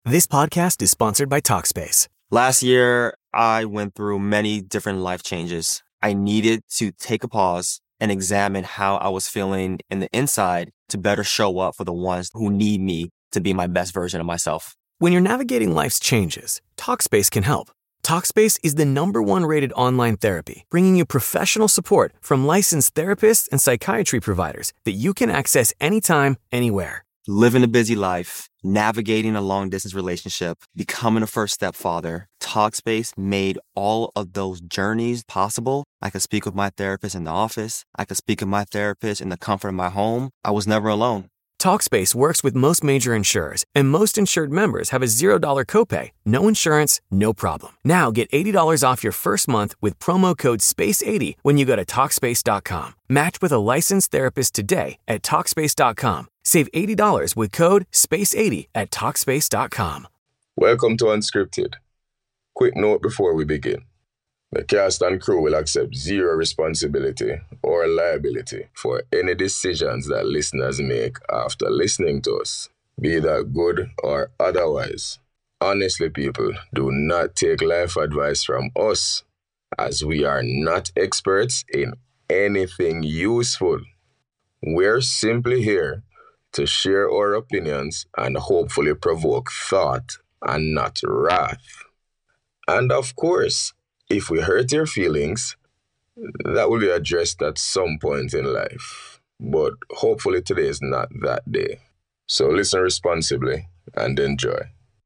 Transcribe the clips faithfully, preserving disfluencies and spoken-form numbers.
This podcast is sponsored by Talkspace. Last year, I went through many different life changes. I needed to take a pause and examine how I was feeling in the inside to better show up for the ones who need me to be my best version of myself. When you're navigating life's changes, Talkspace can help. Talkspace is the number one rated online therapy, bringing you professional support from licensed therapists and psychiatry providers that you can access anytime, anywhere. Living a busy life, navigating a long-distance relationship, becoming a first-step father, Talkspace made all of those journeys possible. I could speak with my therapist in the office. I could speak with my therapist in the comfort of my home. I was never alone. Talkspace works with most major insurers, and most insured members have a zero dollars copay. No insurance, no problem. Now get eighty dollars off your first month with promo code space eighty when you go to Talkspace dot com. Match with a licensed therapist today at Talkspace dot com. Save eighty dollars with code space eighty at Talkspace dot com. Welcome to Unscripted. Quick note before we begin. The cast and crew will accept zero responsibility or liability for any decisions that listeners make after listening to us, be that good or otherwise. Honestly, people, do not take life advice from us, as we are not experts in anything useful. We're simply here to share our opinions and hopefully provoke thought and not wrath. And of course, if we hurt your feelings, that will be addressed at some point in life. But hopefully today is not that day. So listen responsibly and enjoy.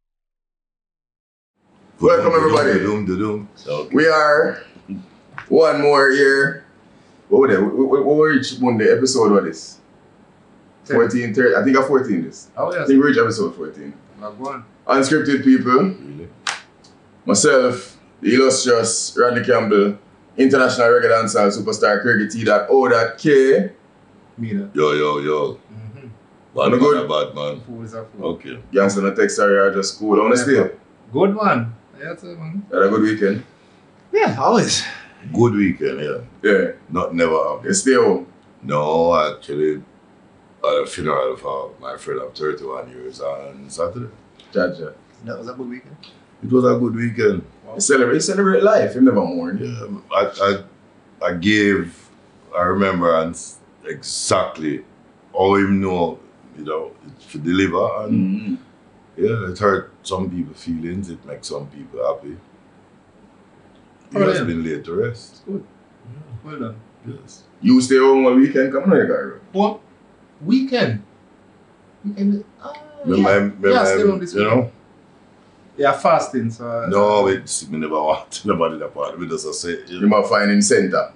Welcome everybody. We are one more year. What were they? What were each Monday episode of this? fourteen, thirty. I think I'm fourteen this. Oh, yes. I think we reached episode fourteen. Like one. Unscripted people. Really? Myself, the illustrious Rodney Campbell, international reggae dancer, superstar Kirky T O K. Me that. Yo, yo, yo. Mm-hmm. Bad man, good? bad man. Fools are fools. Okay. Gangster no text are just cool. Honestly. Yeah, good man. Yeah, that's it, man. Had a good weekend. Yeah, always. Good weekend, yeah. Yeah. Not never happened. You stay home. No, actually, I had a funeral for my friend of thirty-one years on Saturday. Jaja. That was a good weekend. It was a good weekend. You celebrate, you celebrate life. You never mourn. Yeah, I, I, I gave a remembrance exactly how him know, you know, to deliver. And Mm-hmm. yeah, it hurt some people's feelings. It makes some people happy. He Oh, has yeah. been laid to rest. Good. Well done. Yes. You stay home on weekend, come on, you guys. What? Weekend? Weekend? Uh, Me- yeah. my- me- yeah, my- stay on this you weekend. know? Yeah, fasting, so... Uh, No, it's, me never want nobody that part. We just say, you You know. might find in center.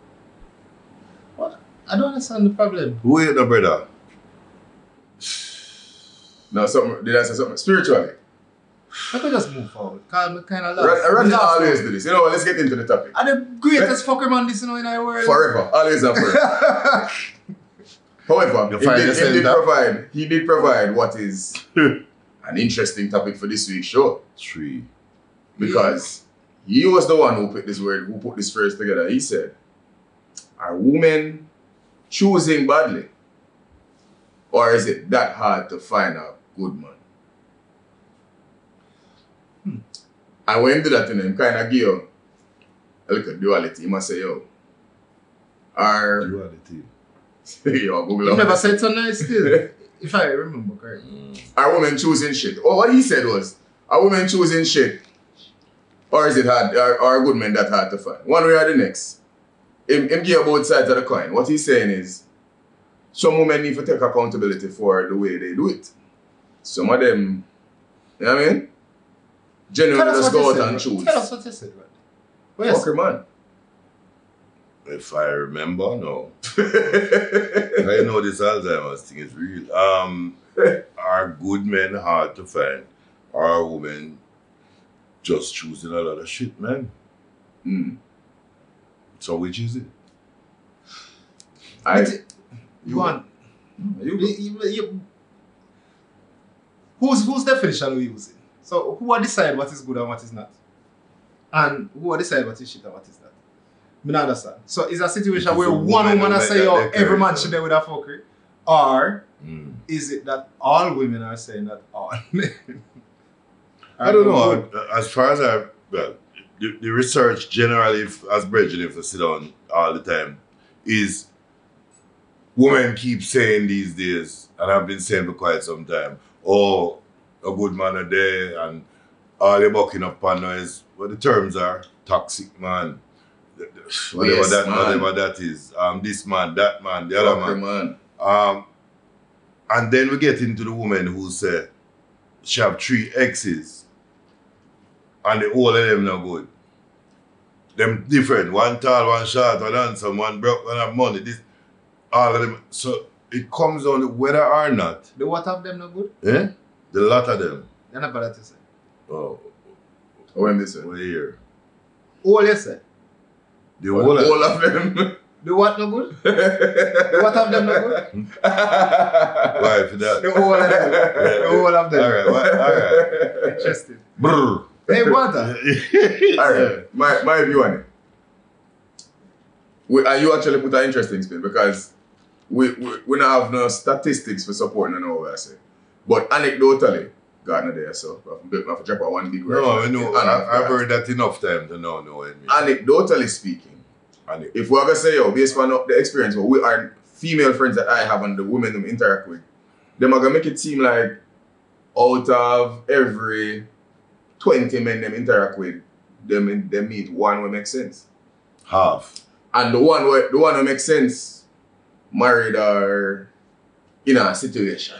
What? I don't understand the problem. Who ain't no brother? No, something, did I say something? Spiritually. I could just move forward. Cause I'm kind of lost. Run, run Me lost always now. do this. You know what, let's get into the topic. I'm the greatest fucker man this you know in our world. Forever. Always and forever. However, You he find did, he yourself did that- provide he did provide what is an interesting topic for this week's show. Three. Because he was the one who put this word, who put this phrase together. He said, are women choosing badly? Or is it that hard to find a good man? Hmm. And when he did that, you know, him kind of give you a little duality. He must say, yo, are... Duality. yo, Google You up. never said so nice still. If I remember correctly. Are women choosing shit? Or what he said was, are women choosing shit? Or is it hard, are, are good men that hard to find? One way or the next. Him, him give both sides of the coin. What he's saying is, some women need to take accountability for the way they do it. Some of them, you know what I mean? Genuinely just go out and choose. Tell us what you said, right? Well, yes. Fucker, man. If I remember, no. I know this Alzheimer's thing is real. Um, are good men hard to find? Are women just choosing a lot of shit, man? Mm. So which is it? I, You want... you, You, you, you, whose, whose definition are we using? So who are decide what is good and what is not? And who are decide what is shit and what is not? I don't understand. So is a situation It's where a one woman woman who say, make yo, that every man declaration. should be with a fucker? Or Mm. is it that all women are saying that all men I don't know. As far as I, well, the, the research generally, if, as Bridget, if I sit down all the time, is women keep saying these days, and I've been saying for quite some time, oh, a good man are there, and all they're bucking up on now is what the terms are, toxic man, whatever Yes, that, man. whatever that is, um, this man, that man, the other Fucker, man. man. Um, and then we get into the woman who say she have three exes, and the all of them no good. Them different, one tall, one short, one handsome, one broke, one have money. This, all of them. So it comes on to whether or not, The what of them no good? eh? The lot of them. They're not bad to say. Oh, When they say. we're here. All you say. The whole of All of them. The what no good? The what of them no good? Why for that? The whole of them. The whole of them. All right, what? All right. Interesting. Brr. Hey, water. Alright, my, my view on it. We, and you actually put an interesting spin because we, we, we don't have no statistics for supporting no what I say. But anecdotally, God no there, so I have to drop out one big word. No, I know. And I, I've that. heard that enough time to know, know what I mean. Anecdotally speaking, And it- if we're gonna say, yo, based on the experience, what we are female friends that I have and the women who interact with, them are gonna make it seem like out of every twenty men them interact with, them they meet one will make sense. half. And the one where the one who makes sense, married or in a situation.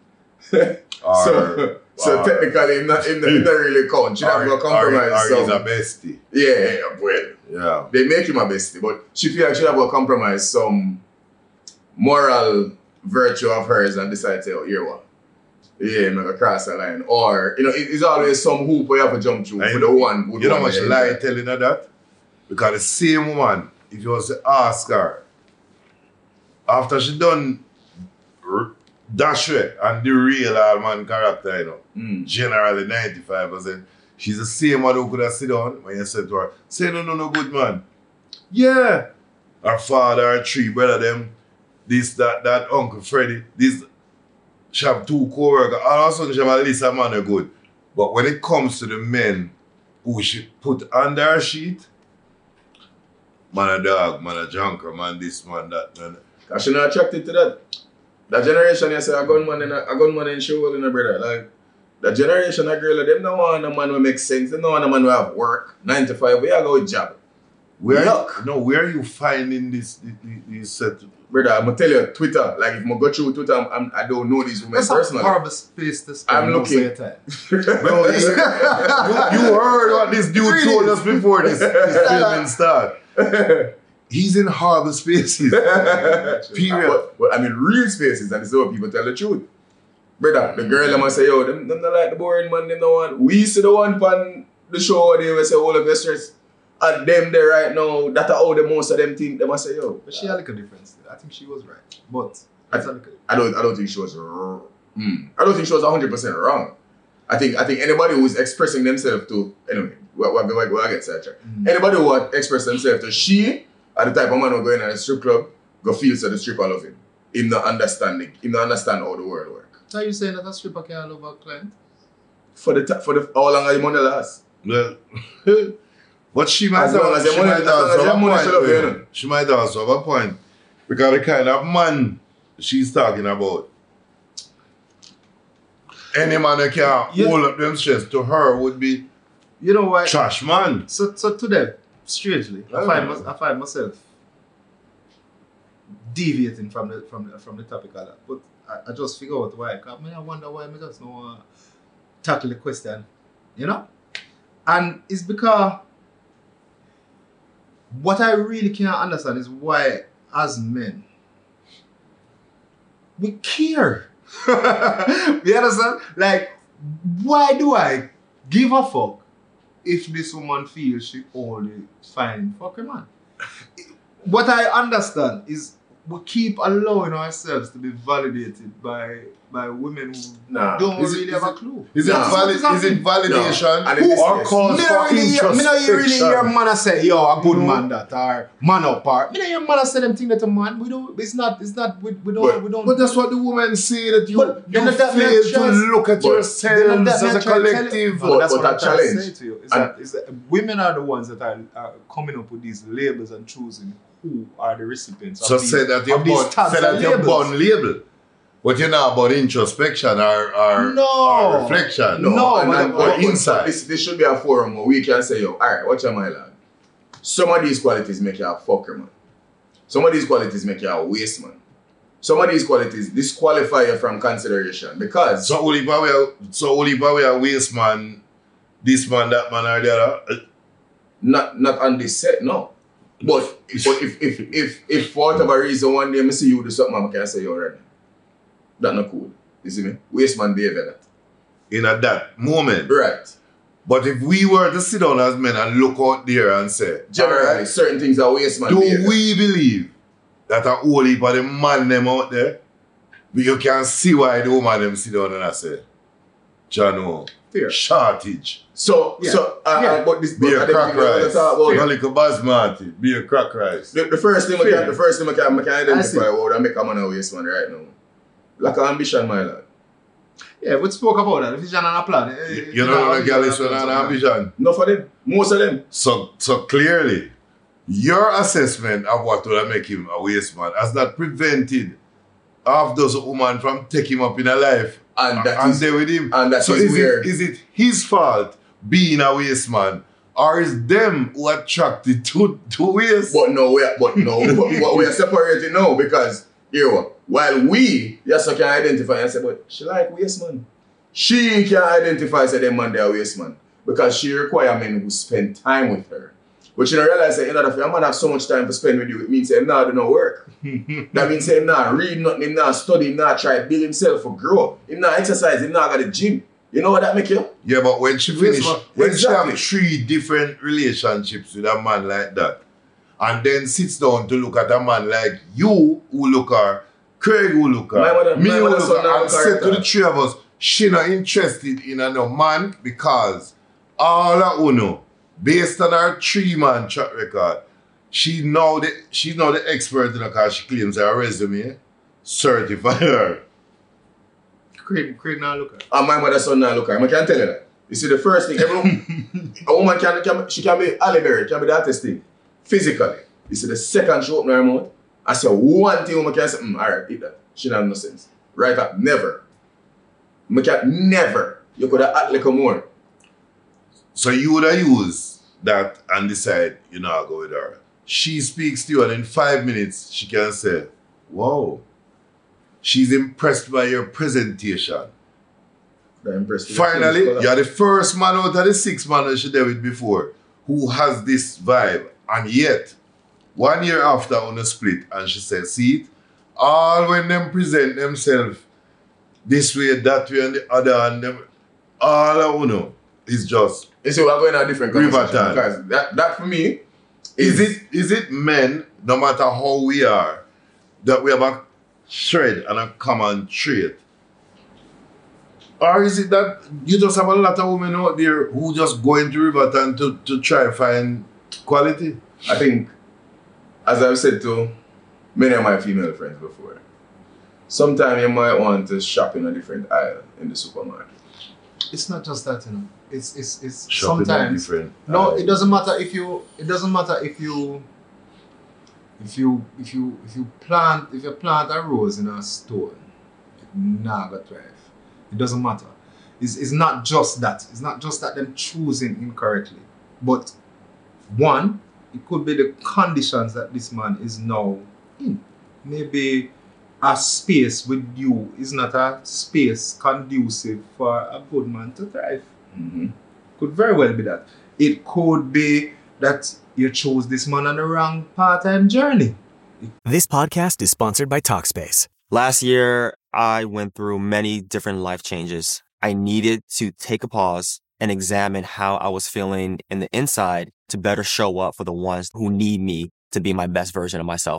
Or, so so or- technically in not in, in not really count. She not or, gonna compromise. or, or some- he's a bestie. yeah, yeah, yeah, well. Yeah. They make him a bestie, but she feel like she have to compromise some moral virtue of hers and decide to say, oh, here one. Yeah, I'm gonna cross the line. Or, you know, it, it's always some hoop where you have to jump through And for the one. Good You know one much there, lie yeah. telling her that? Because the same woman, if you was to ask her, after she done r- dash it and the real all man character, you know, Mm. generally ninety-five percent, she's the same one who could have sit down when you said to her, say no, no, no, good man. Yeah. Her father, her three brother, them, this, that, that, Uncle Freddie, this, she have two co-workers, all of a sudden she have a list of man are good. But when it comes to the men who she put under her sheet, man a dog, man a junker, man this, man that, man. Cause she not attracted to that. That generation, you say, a gunman in a, a gunman in show in a brother. Like, that generation of girl, them don't want a man who makes sense. They don't want a man who have work, nine to five, we are go job. Where Yuck. no, where are you finding this this, this set? Brother, I'm gonna tell you, Twitter, like if I go through Twitter, I'm, I'm, I don't know these women That's a personally. horrible space to spend I'm most looking. of your time. Bro, you, you, you heard what this dude told us before this, this filming start. He's in horrible spaces. Period. But, but I mean, real spaces, and this is how people tell the truth. Brother, the girl, them say, yo, them, them not like the boring man, them no want. We see the one on the show where they will say, all of your stress. And them there right now, that's how the most of them think, they must say, yo. But she had like a difference. I think she was right. But that's a little. I don't I don't think she was wrong. Mm. I don't think she was one hundred percent wrong. I think I think anybody who's expressing themselves to, anyway, we'll, we'll, we'll, we'll get sidetracked. Mm. Anybody who would express themselves to, she, are the type of man who go in a strip club, go feel so the stripper love him. Him not understanding, him not understand how the world work. So are you saying that a stripper can love a client? For the, ta- for the, how long are your money last? Well, but she might As long have, as your she money- might as long as also your have a money point. should have with been. it. She might also have a point. Because the kind of man she's talking about, any man who can Yeah. hold up them stress to her would be You know why? trash man. So, so today, strangely, I Oh. find, mys- I find myself deviating from the from the, from the topic of that. But I, I just figure out why. Cause I, mean, I wonder why I just don't want to tackle the question, you know? And it's because what I really can't understand is why, as men, we care. You understand? Like, why do I give a fuck if this woman feels she only fine fucking man? What I understand is we keep allowing ourselves to be validated by by women who Nah. don't Is it- really is have a it- clue. Is it, Nah. valid, is it validation No. And in this or case- cause Me for not really hear, me not hear really hear introspection? man a say, yo, a good No. man that, or man up, or me not hear man a say them thing that a man. We don't. It's not. It's not. We, we don't. But- we don't. But that's what the women say, that you, But you then that may fail to trust- look at but yourselves Then that- as a that try to tell you- collective. But that's But what I'm a trying to challenge. say to you. Is And- that, is that women are the ones that are, are coming up with these labels and choosing who are the recipients. So of these, say that you're of these born, tags say that and you're labels. born label. But you're not about introspection or, or, No. or reflection. No, No, and, but- and, but but- but inside. This, this should be a forum where we can say, yo, alright, watch your my lad. Some of these qualities make you a fucker, man. Some of these qualities make you a waste, man. Some of these qualities disqualify you from consideration because So only by way, so only by way of waste man, this man, that man, or the other. not not on this set, no. But but if if if if for whatever reason one day I see you do something, I can say, yo, right. That's not cool. You see me? Waste man behavior that. In a that moment. Right. But if we were to sit down as men and look out there and say, Generally, alright, certain things are waste man do behavior. we believe that a whole heap of the man them out there, but you can see why the woman them sit down and I say, Jano, Fair. shortage, So Yeah. so uh, Yeah. uh, but this be but a I crack think we wanna rice, talk about- no little basmati, be a crack rice. The, the first thing I Fair. can, the first thing I can, I can I identify see. what would I make a man a waste man right now. Like an ambition, my lad. Yeah, we spoke about that. Vision and a plan. Eh, You, eh, you know what a girl is vision with and an a plan. ambition. Enough of them. Most of them. So, so clearly, your assessment of what would make him a waste man has not prevented half those women from taking him up in a life And that and is- stay with him. and that so is is where- it is it his fault being a waste man, or is them who attracted to to waste? But no, we are, but no, but, but we are separated now because here what? While we yes can identify and say, but she like waste man. She can identify say them man they are waste man because she require men who spend time with her. But she don't realize that in order for a man have so much time to spend with you, it means him not do no work. That means him not read nothing, him not study, him not try to build himself or grow. Him not exercise, him not go to the gym. You know what that make you? Yeah, but when she Waste finish, man. when Exactly. she have three different relationships with a man like that, and then sits down to look at a man like you who look her, Craig who look My her, mother- me my who mother look son her, now and look her said to at the that. three of us, she not interested in a no man because all of uno, based on her three man track record, she know the she's now the expert in her because she claims her resume certify her. Craig, Craig now look at. And my mother son now look at him. I can tell you that. You see the first thing, every, a woman can, can she can be Halle Berry, can be the artist thing. Physically. You see the second she open her mouth, I say one thing woman can say, mm, alright, eat that. She don't have no sense. Right up, never. I can never. You could have act like a more. So you would have used that and decide, you know, I'll go with her. She speaks to you and in five minutes she can say, wow, she's impressed by your presentation. That impressed me. Finally, you're the first man out of the six man that she did with before who has this vibe. And yet, one year after on a split, and she said, see it? All when them present themselves this way, that way, and the other, and them, all I know is just, You see, we're going to a different River conversation. time. Because that, that for me is it is it men, no matter how we are, that we have a thread and a common trait? Or is it that you just have a lot of women out there who just go into Riverton to, to try and find quality? I think, as I've said to many of my female friends before, sometimes you might want to shop in a different aisle in the supermarket. It's not just that, you know. It's it's it's Shopping at sometimes. different No, aisles. it doesn't matter if you. It doesn't matter if you. If you if you if you plant if you plant a rose in a stone, it nah go thrive. It doesn't matter. It's it's not just that. It's not just that them choosing incorrectly, but one, it could be the conditions that this man is now in. Maybe a space with you is not a space conducive for a good man to thrive. Mm-hmm. Could very well be that. It could be that you chose this man on the wrong part-time journey. This podcast is sponsored by Talkspace. Last year, I went through many different life changes. I needed to take a pause and examine how I was feeling in the inside to better show up for the ones who need me to be my best version of myself.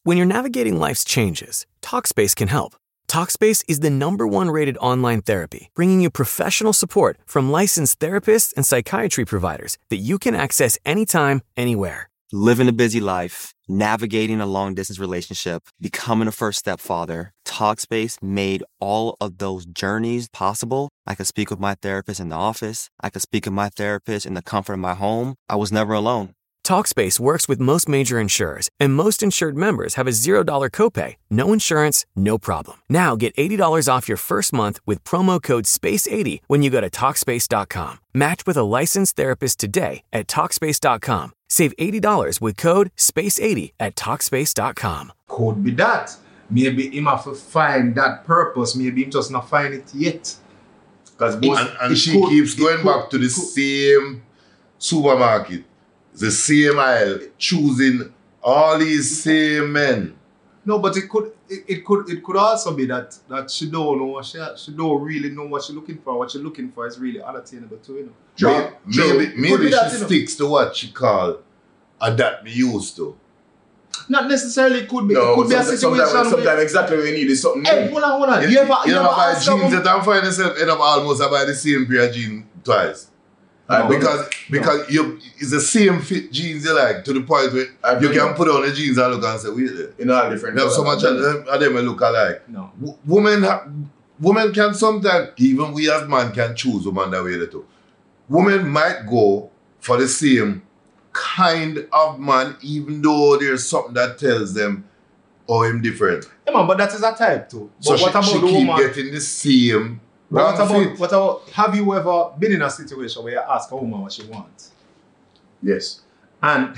When you're navigating life's changes, Talkspace can help. Talkspace is the number one rated online therapy, bringing you professional support from licensed therapists and psychiatry providers that you can access anytime, anywhere. Living a busy life, navigating a long-distance relationship, becoming a first-step father, Talkspace made all of those journeys possible. I could speak with my therapist in the office. I could speak with my therapist in the comfort of my home. I was never alone. Talkspace works with most major insurers, and most insured members have a zero dollar copay. No insurance, no problem. Now get eighty dollars off your first month with promo code space eighty when you go to Talkspace dot com. Match with a licensed therapist today at Talkspace dot com. Save eighty dollars with code space eighty at Talkspace dot com. Could be that. Maybe him have to find that purpose. Maybe him just not find it yet. Because and, and she could, keeps going could, back to the could. same supermarket, the same aisle, choosing all these same men. No, but it could it, it could it could also be that that she don't know what she she don't really know what she's looking for. What she's looking for is really unattainable too, you know. True. Maybe maybe, maybe that, she sticks know. to what she call a that me used to. Not necessarily could be. No, it could be a situation. Sometimes, sometimes exactly what you need is something new. Hey, hold on, hold on. You, you ever, you, you ever ever buy jeans someone? That I'm finding myself end up almost I buy the same pair of jeans twice. No, because because no. you it's the same fit jeans you like to the point where I've you can put on the jeans and look and say, wait there. You know all different. No, so much of them, of them look alike. No. W- women ha- women can sometimes, even we as man can choose women that way too. Women might go for the same kind of man, even though there's something that tells them, oh, him different. Yeah, man, but that is a type too. But so what she, about she the keep woman? getting the same. What about, what about, have you ever been in a situation where you ask a woman what she wants? Yes. And,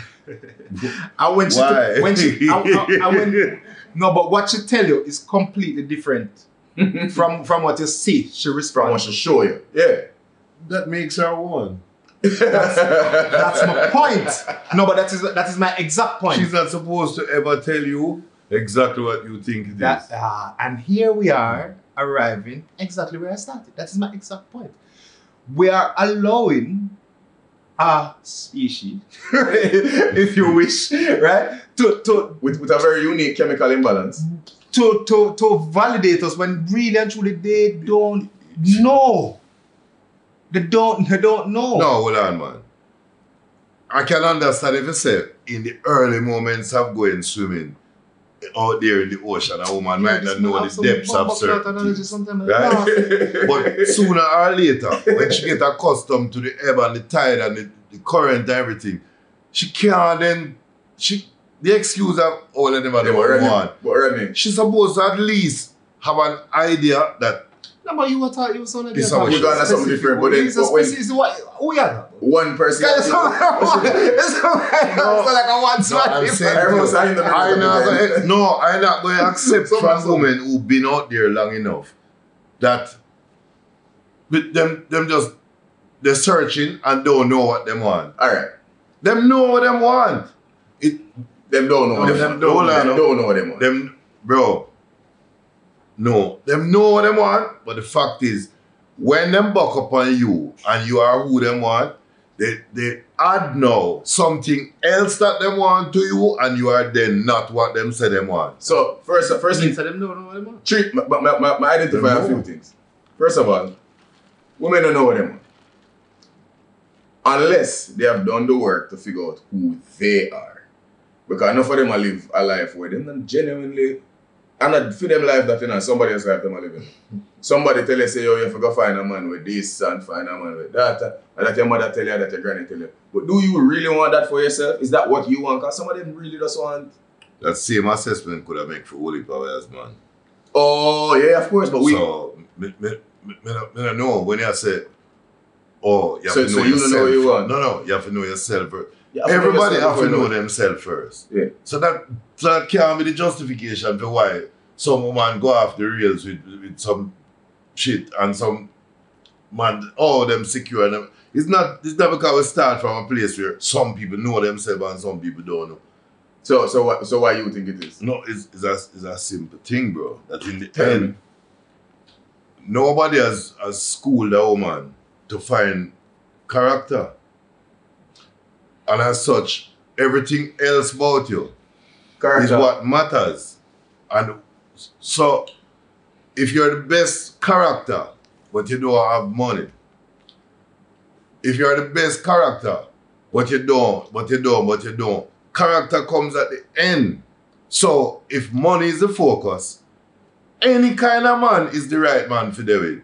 and when she, Why? when she, and, and, and when, no, but what she tell you is completely different from from what you see. She responds. From what she show you. Yeah. That makes her one. That's, that's my point. No, but that is that is my exact point. She's not supposed to ever tell you exactly what you think it that, is. Uh, and here we are arriving exactly where I started. That is my exact point. We are allowing a species, if you wish, right, to to with, with a very unique chemical imbalance, to to to validate us when really and truly they don't know. They don't, they don't know. No, hold on, man. I can understand if you say in the early moments of going swimming out there in the ocean, a woman yeah, might not know the depths of certain things, right? But sooner or later, when she get accustomed to the ebb and the tide and the, the current and everything, she can't then, she, the excuse of, oh, let them have the one. She's supposed to at least have an idea that no, but you were talking, you were saying that you're going to something different, but then it's a species, what, who you are? One person. It's not like a one swag. I'm saying, I not, no, I'm not going to accept from women who've been out there long enough that with them, them just, they're searching and don't know what they want. All right. Them know what they want. It, them don't know. Them, them, don't, them don't know what they want. Them, bro. No, them know what them want, but the fact is, when them buck up on you and you are who them want, they they add now something else that them want to you, and you are then not what them say them want. So first, first thing, so them don't know what they want. Treat, my, my, my, my identify a few things. First of all, women don't know what they want unless they have done the work to figure out who they are. Because enough of them are live a life where they not genuinely. And not for them life that you know somebody else life them are living. Somebody tell you say, yo, you have to go find a man with this and find a man with that, and that your mother tell you, that your granny tell you. But do you really want that for yourself? Is that what you want? Because some of them really just want. That same assessment could have made for Holy Power as man. Oh yeah, of course, but we. So me, me, me, me, me don't know when I say, oh, you have so, to know so you yourself. Know you want. No, no, you have to know yourself first. Yeah, everybody have to know themselves first. Yeah. So that so that can't be the justification for why some woman go off the rails with, with some shit and some man, oh, them secure. And them. It's not it's not because we start from a place where some people know themselves and some people don't know. So so what so why you think it is? No, it's, it's, a, it's a simple thing, bro. That in the Tell end, me. nobody has, has schooled a woman to find character. And as such, everything else about you Character. is what matters. And so, if you're the best character, but you don't have money, if you're the best character, but you don't, but you don't, but you don't, character comes at the end. So, if money is the focus, any kind of man is the right man for David.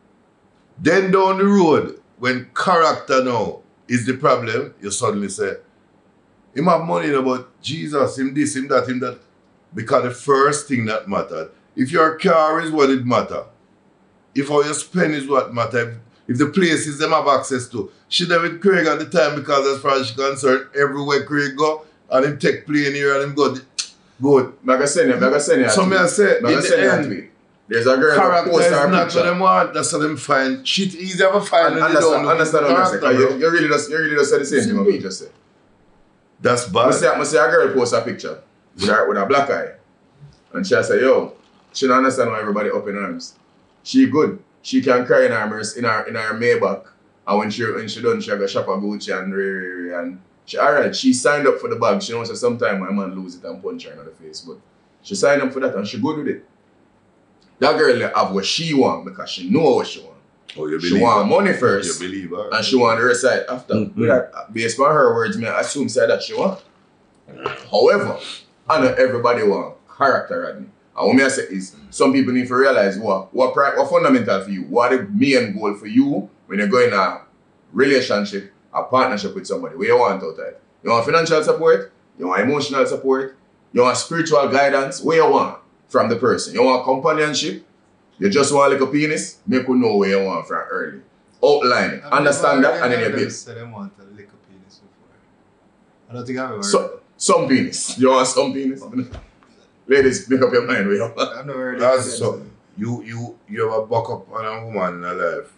Then down the road, when character now is the problem, you suddenly say, him have money about Jesus, him this, him that, him that. Because the first thing that mattered, if your car is what it matter, if how you spend is what matter, if, if the places them have access to, she there with Craig at the time because as far as she's concerned, everywhere Craig go, and him take plane here and him go, good. I'm going to send you, I'm going to send you. So me I say, I'm going to send you a tweet. There's a girl character who posts is her not picture. what them want, that's how them find. Shit easy ever find. And understand, understand what I'm saying. 'Cause You, you really just, you really just said the same thing what me just said. That's bad. I see, I see a girl post a picture with her with a black eye. And she say, yo, she don't understand why everybody up in arms. She good. She can cry in her Merc- in her in her Maybach. And when she when she done, she go shop a Gucci and re, re, re, and she alright, she signed up for the bag. She knows that sometime my man lose it and punch her in the face. But she signed up for that and she good with it. That girl have what she want because she know what she want. Oh, you She believe want her. money first. You believe her. And she want the rest of it after. Mm-hmm. That, based on her words, me I assume say that she want. However, I know everybody want character, Rodney. And what me I say is, some people need to realize what what, pri- what fundamental for you, what the main goal for you when you're going in a relationship, a partnership with somebody. What you want out of it? You want financial support? You want emotional support? You want spiritual guidance? What you want from the person? You want companionship? You just want like a penis? Make you know what you want from early. Outline it. Understand that and then you build. Said they want a lick of penis before. I don't think I've ever So, heard that. some penis. You want some penis? Ladies, make up your mind. We have. I've never heard That's that. so. You you you ever buck up on a woman in her life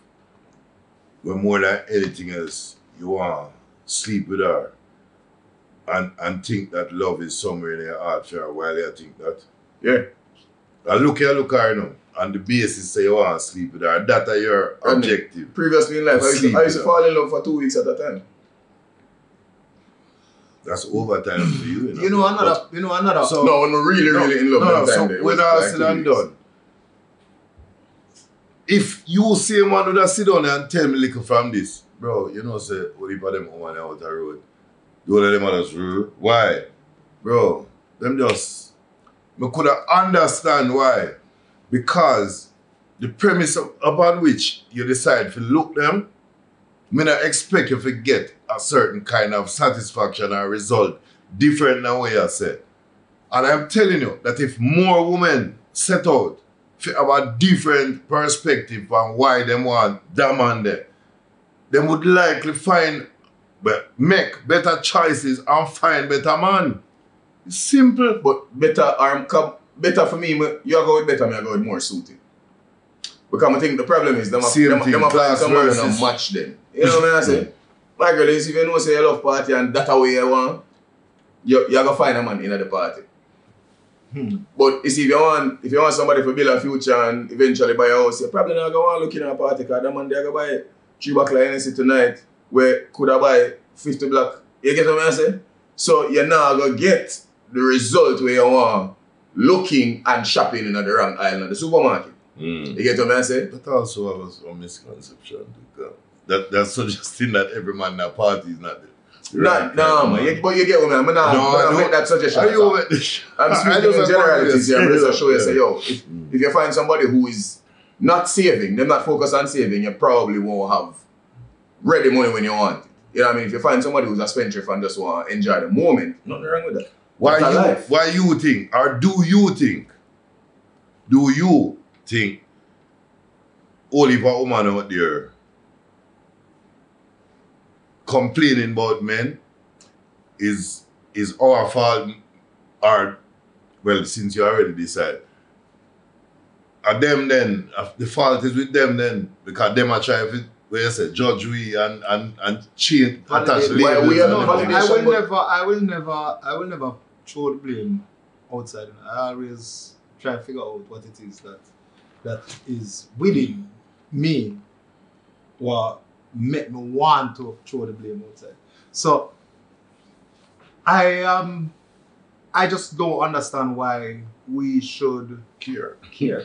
where more than anything else you want to sleep with her and and think that love is somewhere in your heart for her while you think that. Yeah. And look here, look her now. On the basis say you want to sleep with her. That are your And objective. Previously in life, I used, Sleep to, I used to with fall in love for two weeks at a time. That's overtime for you. You know, You know another, you know another. So- No, when we're really, No, really in love, no, no, that so time there, it when was all like said two and weeks. done, if you say man would have sit down and tell me little from this, bro, you know say what if them woman out the road, do all of them others rude. Why? Bro, them just me could understand why. Because the premise of, upon which you decide to look them, me not expect you to get a certain kind of satisfaction or result different than what you said. And I'm telling you that if more women set out to have a different perspective on why they want that man there, they would likely find, but make better choices and find better man. It's simple. But better arm come better for me, me- you go with better, me I go with more suited. Because I think the problem is them a- Same them, a- thing, them a find class someone who don't versus- match them. You know what I say? My girl, if you know say you love party and that way you want, you you gonna find a man in the party. Hmm. But you see, if you want if you want somebody to build a future and eventually buy a house, you probably not gonna want to look in a party because that man there gonna buy three buckle of Hennessy tonight where could I buy fifty black. You get what I'm saying? So you're not gonna get the result where you want looking and shopping in the wrong aisle in the supermarket. Mm. You get what I'm saying? That also was a misconception. Because that, that's suggesting that every man in a party is not the Not, no, man. You, but you get what I mean? I'm not, No, I'm not I make that suggestion. Are you over the I'm I speaking just in generalities here. I'm agree with just you. show you, say, Yeah. yo, if, if you find somebody who is not saving, they're not focused on saving, you probably won't have ready money when you want it. You know what I mean? If you find somebody who's a spendthrift and just want to enjoy the moment, nothing wrong with that. Why That's a you, life. why you think, or do you think, do you think only if a woman out there complaining about men is is our fault, or, well, since you already decided, are them then, uh, the fault is with them then, because them are trying to, where you say, judge we and, and, and change, attach Validate- Why labels we are and not everything. I validation, will but- never, I will never, I will never throw the blame outside. I always try to figure out what it is that that is within me, what make me want to throw the blame outside. So I am I just don't understand why we should Care. care.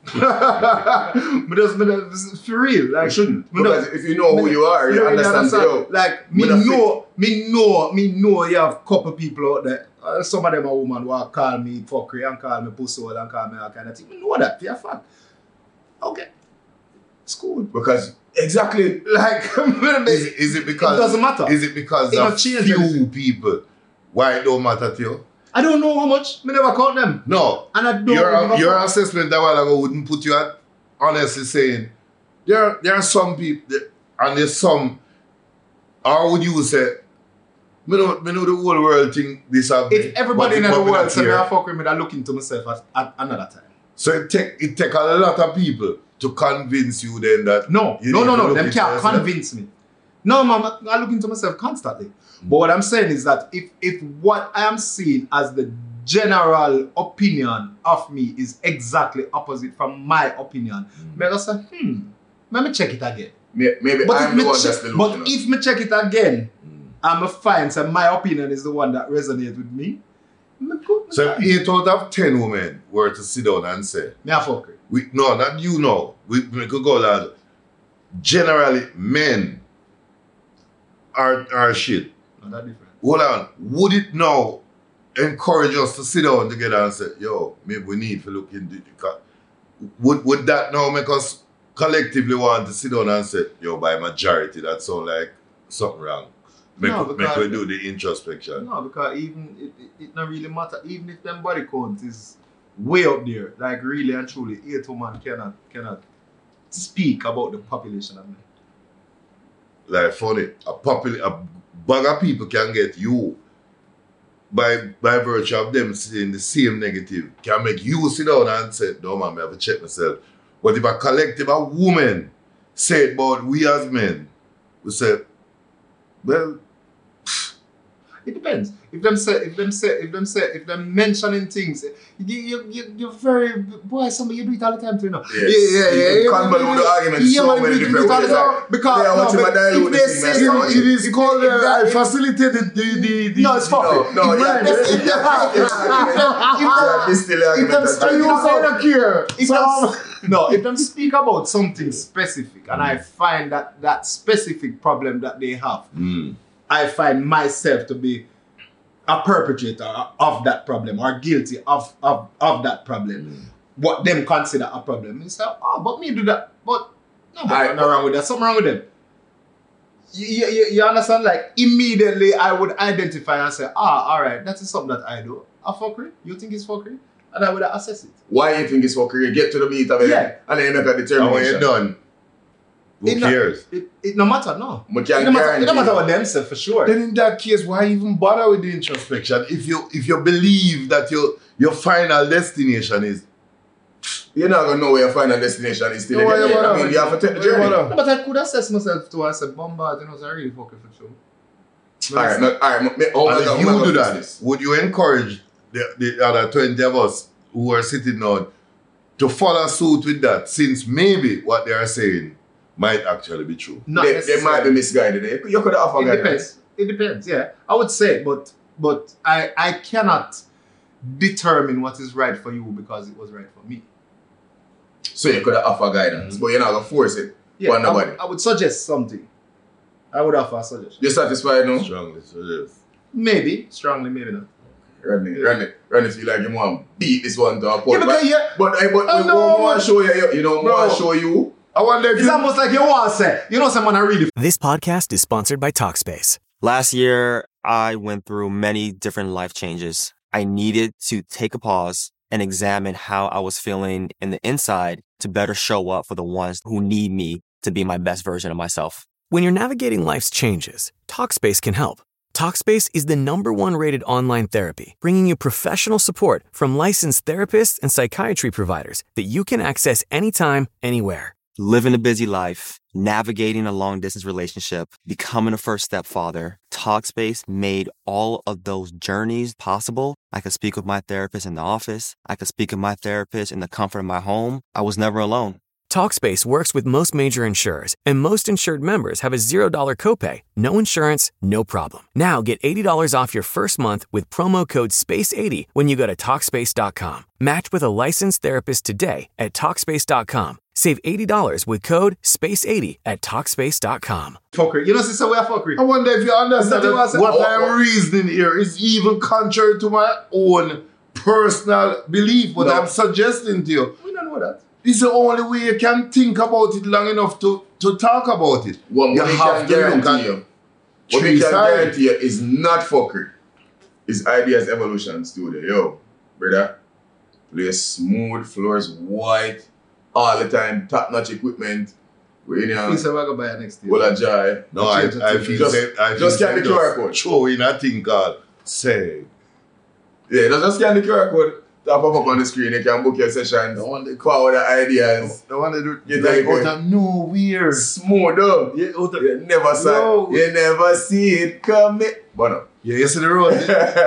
But just, but just for real, like You shouldn't. me no- Because if you know who me- you are, me you no really understand. Yo, Like me me no fit. know, me know, me know. You have couple people out there. Uh, some of them are women who are call me fuckery and call me pussy hole and call me all kind of thing. Me know that for a fact. Okay, it's cool. because exactly. Is, Like, it- is it because It doesn't matter. Is it because It of don't change few anything. people? Why it don't matter to you? I don't know how much. Me never count them. No. And I don't Your give a your fuck. assessment a while ago wouldn't put you at honestly saying there are, there are some people that, and there's some, or would you say me know, me know the whole world think this have If everybody in but the but me world not say me care. I fuck with me, I look into myself at, at another time. So it take it take a lot of people to convince you then that No, you no, need no, to no. look Them into can't yourself. convince me. No, man, I look into myself constantly. But what I'm saying is that if if what I am seeing as the general opinion of me is exactly opposite from my opinion, Mm. me just say, hmm, let me check it again. May- Maybe But, I'm if, me the one check, that's delusional. but if me check it again, Mm. I'm a find so my opinion is the one that resonates with me. Me good, me So fine. if eight out of ten women were to sit down and say, Me a fuck it. we, no, not you know, we, we could go like, generally men are, are shit. No, that different. Hold on, would it now encourage us to sit down together and say, yo, maybe we need to look into it? Because Would, would that now make us collectively want to sit down and say, yo, by majority, that sound like something wrong? Make, No, we- make because- we do the introspection. No, because even it, it, it not really matter. Even if them body count is way up there, like really and truly, eight women cannot cannot speak about the population of men. Like funny, a popul- a bag of people can get you by by virtue of them saying the same negative, can make you sit down and say, no man, I have to check myself. But if a collective of women say it about we as men, we say, well, It depends. If them say, if them say, if them say, if them mentioning things, you you you you're very boy. Somebody you do it all the time too, you know. Yes. You convolute the argument Yeah, so man, many you do different it all the ways. time Like, because yeah, I want no, you but to dilute if the they thing, say that's how it is called uh, uh, I facilitated the, the, the no, it's fucking. No, no, If yeah, them- this- if them- Yeah, this still if argument. them that's- speak you about- say not care. if them, no, if them speak about something specific, and I find that that specific problem that they have, Mm. I find myself to be a perpetrator of that problem or guilty of of, of that problem. What them consider a problem. You say, oh, but me do that. But no, but Alright, nothing wrong with that. Something wrong with them. You, you, you- you understand? Like immediately I would identify and say, ah, all right, that is something that I do. A fuckery? You think it's fuckery? And I would assess it. Why you think it's fuckery? You get to the beat of it, Yeah. and then you make a And when determination. you're done, who It not- cares? It, it no matter, no. But It can no matter, it guarantee no matter you- what them say for sure. Then in that case, why even bother with the introspection? If you if you believe that your your final destination is You're not gonna know where your final destination is till No, you why get you there. I bother? mean, you have to take the Why you journey. bother? No, but I could assess myself too and say, Bombard, you know, it's a really fucking for sure. Alright, no, alright. me- oh my and God, if oh my you do God, that, business. would you encourage the, the other twenty of us who are sitting down to follow suit with that, since maybe what they are saying might actually be true? Not They, they necessarily. might be misguided. You you could offer It guidance. depends. It depends, yeah. I would say, but but I I cannot determine what is right for you because it was right for me. So you could offer guidance, but you're not gonna force it Yeah, on I nobody. would, I would suggest something. I would offer a suggestion. You're satisfied now? Strongly suggest. Maybe, strongly, maybe not. Run it, run it, run it. Feel like you want to beat this one to a point. Yeah, because but, yeah. but, eh, but Oh, we no, want man. to show you, you, you know, Bro. want to show you. I wonder if It's you almost like you want to say, you know, someone I really This podcast is sponsored by Talkspace. Last year, I went through many different life changes. I needed to take a pause and examine how I was feeling in the inside to better show up for the ones who need me to be my best version of myself. When you're navigating life's changes, Talkspace can help. Talkspace is the number one rated online therapy, bringing you professional support from licensed therapists and psychiatry providers that you can access anytime, anywhere. Living a busy life, navigating a long distance relationship, becoming a first step father, Talkspace made all of those journeys possible. I could speak with my therapist in the office. I could speak with my therapist in the comfort of my home. I was never alone. Talkspace works with most major insurers, and most insured members have a zero dollar copay, no insurance, no problem. Now get eighty dollars off your first month with promo code space eighty when you go to Talkspace dot com. Match with a licensed therapist today at Talkspace dot com. Save eighty dollars with code space eighty at Talkspace dot com. Fuckery. You know, sister, we are fuckery. I wonder if you understand That that was- what oh, I'm oh. reasoning here is even contrary to my own personal belief, what No. I'm suggesting to you. We don't know that. This is the only way you can think about it long enough to, to talk about it. What you we can have to look guarantee at you, what three we can sides. guarantee you is not fuckery. It's Ideas Evolution Studio. Yo, brother, place smooth, floors white, all the time, top-notch equipment. We in We here, said we're going to buy it next year. full of joy. No, I, Just- I feel just- that I just feel scan the that Q R just code. Throw in a thing called say. Yeah, just just scan the Q R code, tap up up on the screen, you can book your sessions, The one they forward the ideas. The one they do You like take out it. of nowhere. Smooth up. Yeah, out of, You never saw No. You never see it coming. But no. yeah, you see the road.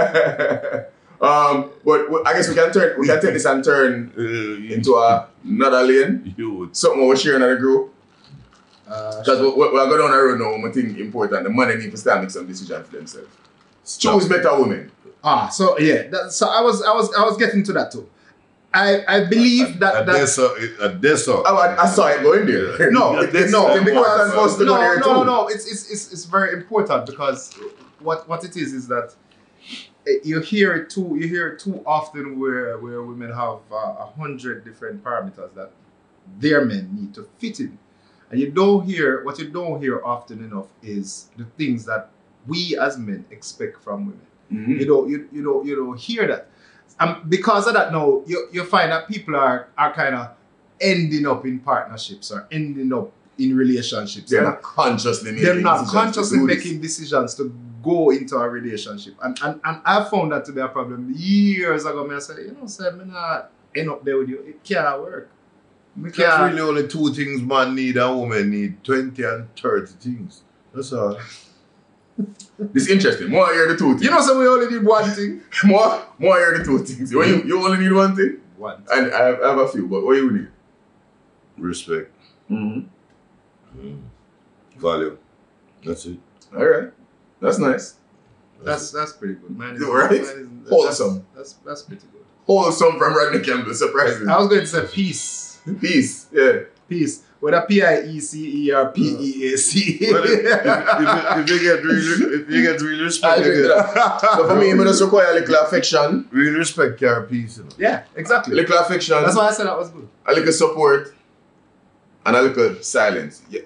um, but we- I guess we can turn, we can take this and turn uh, into a, another lane. you Something we're sharing in the group. Uh, Because we, we, we're going down the road now, we think important. The money need to start make some decisions for themselves. Choose better women. ah, so yeah. That, so I was, I was, I was getting to that too. I, I believe that a that. desert, a desert. I, I, I saw it going there. No, it, it's no, important because- for us to no, go there no, too. no, no. It's, it's it's it's very important because what what it is is that eh, you hear it too. You hear it too often where where women have uh, a hundred different parameters that their men need to fit in, and you don't hear what you don't hear often enough is the things that we as men expect from women. Mhm. You don't you, you don't you don't hear that. And because of that now, you, you find that people are, are kind of ending up in partnerships or ending up in relationships. They're And not consciously making they're not decisions to consciously do this. making decisions to go into a relationship. And, and and I found that to be a problem years ago. Me I said, you know, say, me not end up there with you. It can't work. Me There's can't. really only two things man need and woman need. twenty and thirty things. That's all. This is interesting. More hear the two things. You know, so we only need one thing. more, more hear the two things. You, you, you only need one thing? One. And I have, I have a few, but what you need? Respect. Mm-hmm. Value. That's it. All right. That's nice. That's that's pretty good. Mine is, You right? mine is- that's, Wholesome. That's, that's pretty good. Wholesome from Rodney Campbell, surprising. I was going to say peace. Peace. Yeah. Peace. With a P I E C E or P E A C. But if, if, if, if you get really, if you get really I respect, agree you with get, that. So for me, I just require a little affection, really respect your peace. You know. Yeah, a exactly. little affection, That's why I said that was good. a little support, and a little silence. Yeah.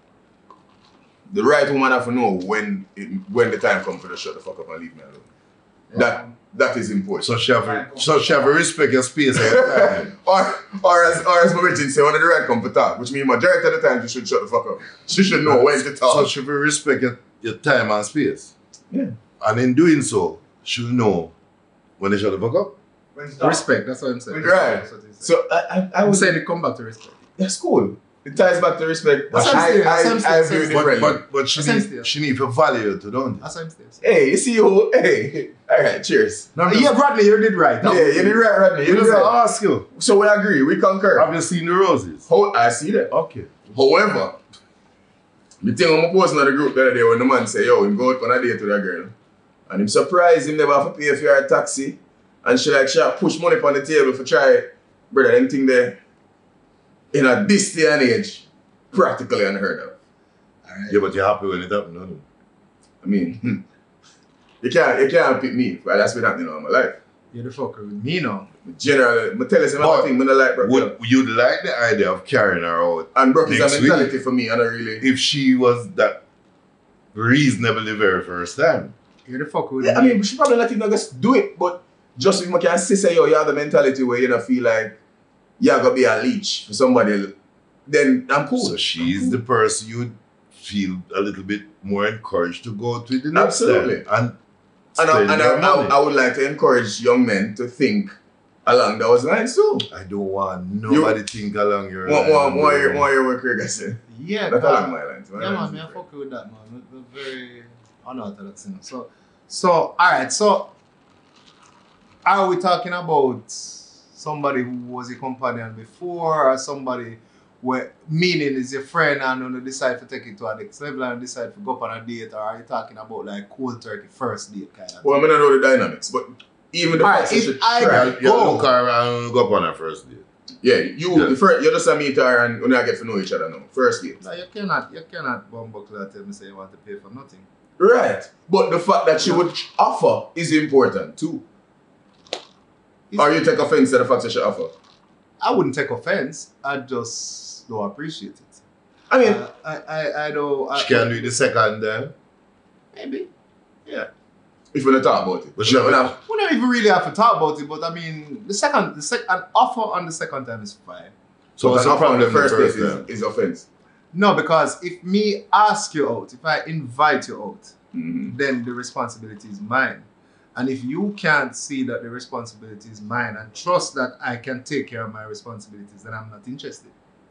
The right woman have to know when it, when the time comes for the shut the fuck up and leave me alone. That that is important. So she have, to- so she have to respect your space and your time. or or as or as my virgin say, when the right come for talk, which means majority of the time she should shut the fuck up. She should know when to talk. So she will respect your, your time and space. Yeah. And in doing so, she'll know when they shut the fuck up. Respect, that's what I'm saying. Right. That's what he said. So I I, I I'm would say saying it come back to respect. that's cool. It ties back to respect. But That's what I'm I, saying, I, that's what I, I'm I saying. view it But- But, differently. but, but she, That's need, sensitive. she need to value it, don't you? That's what I'm saying. Hey, you see who? Hey, all right, cheers. No, no. Yeah, Bradley, you did right. Yeah, you did right, Rodney. You You did just right. ask you. So we agree, we concur. Have you seen the roses? How, I see that. Okay. However, the thing I'm posting on the group the other day when the man say, yo, him go out on a date with a girl, and him surprised him never have to pay for her taxi, and she like she have push money on the table for try, brother, anything there. In a this day and age, practically unheard of. Yeah, but you're happy when it happened, don't you? I mean, hmm, you can't you can't pick me, but that's been happening all my life. You're the fucker with me now. Generally, I tell you some But thing I don't like, bro. Would you like the idea of carrying her out And Brock is next a week? mentality for me, I don't really. if she was that reasonably the very first time? You're the fucker with Yeah, I me. mean, she probably let you know just do it, but just if I can see say yo, you have the mentality where you don't feel like you're gonna be a leech for somebody, then I'm cool. So she's the person you'd feel a little bit more encouraged to go to the next Absolutely. time. and And I, spend and your I, money. I, I would like to encourage young men to think along those lines too. I don't want nobody think along your More, line, more, more, bro. hear, more hear what Craig has said. Yeah, Not God. along my lines. My Yeah, lines man, is me I Craig. fuck with that, man. We're very honored to that thing. So, so, alright, so, are we talking about somebody who was a companion before or somebody where meaning is your friend and you decide to take it to a next level and decide to go up on a date, or are you talking about like cold turkey first date kind of Well, I thing? mean, I know the dynamics, but even the Alright, fact that if she I try- get- You Go. look her and go up on her first date. Yeah, you Yeah. the first, you just a meet her and you not get to know each other now. First date. No, you cannot, you cannot bumbuckle and tell me say you want to pay for nothing. Right. But the fact that she would offer is important too. Or you take offense to the fact that she offer. I wouldn't take offense. I just don't appreciate it. I mean, Uh, I, I, I don't. I, She can do it the second time. Maybe. Yeah. if we don't talk about it. But she We don't- we have- don't- We don't even really have to talk about it, but I mean, the second, the sec, an offer on the second time is fine. So but what's an the offer on problem the the first first date time? is, is offense. No, because if me ask you out, if I invite you out, Mhm. then the responsibility is mine. And if you can't see that the responsibility is mine and trust that I can take care of my responsibilities, then I'm not interested.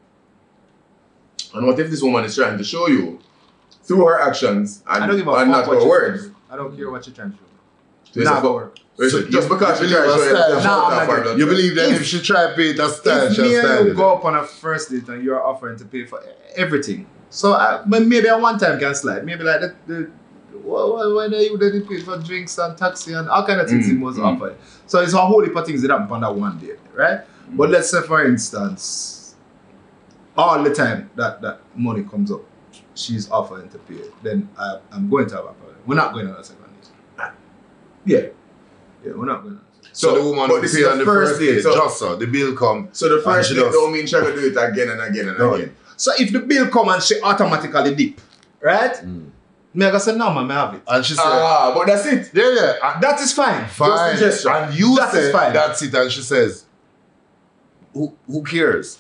And what if this woman is trying to show you through her actions and, I don't give a and fuck not what her you're words? trying to do. I don't care what you're trying to do. So it's Nah, a go fuck- work. So So just you- because you she tries to believe show you her that style? she Nah, don't I'm have not her gonna- You blood. believe that if, If- she try to pay it, that's style, If she'll me style and you it. go up on a first date and you're offering to pay for everything, so I, but maybe at one time can slide. Maybe like the, the why, why they you didn't pay for drinks and taxi and all kind of things Mm, he was mm. offered. So it's a whole heap of things that happen on that one day, right? But let's say for instance, all the time that that money comes up, she's offering to pay. Then I, I'm going to have a problem. We're not going on a second date. Yeah. Yeah, we're not going on. a second So, So, the woman but will this pay is on the the first first date, date, so- just so the bill come. So the and first she date does- don't mean she gonna do it again and again and No. again. So if the bill come and she automatically dip, right? Mm. Me I go say no man, I have it. And she said, Ah, but that's it. yeah, yeah, and That is fine. fine. gesture. And you That is say fine. that's it, and she says, who who cares?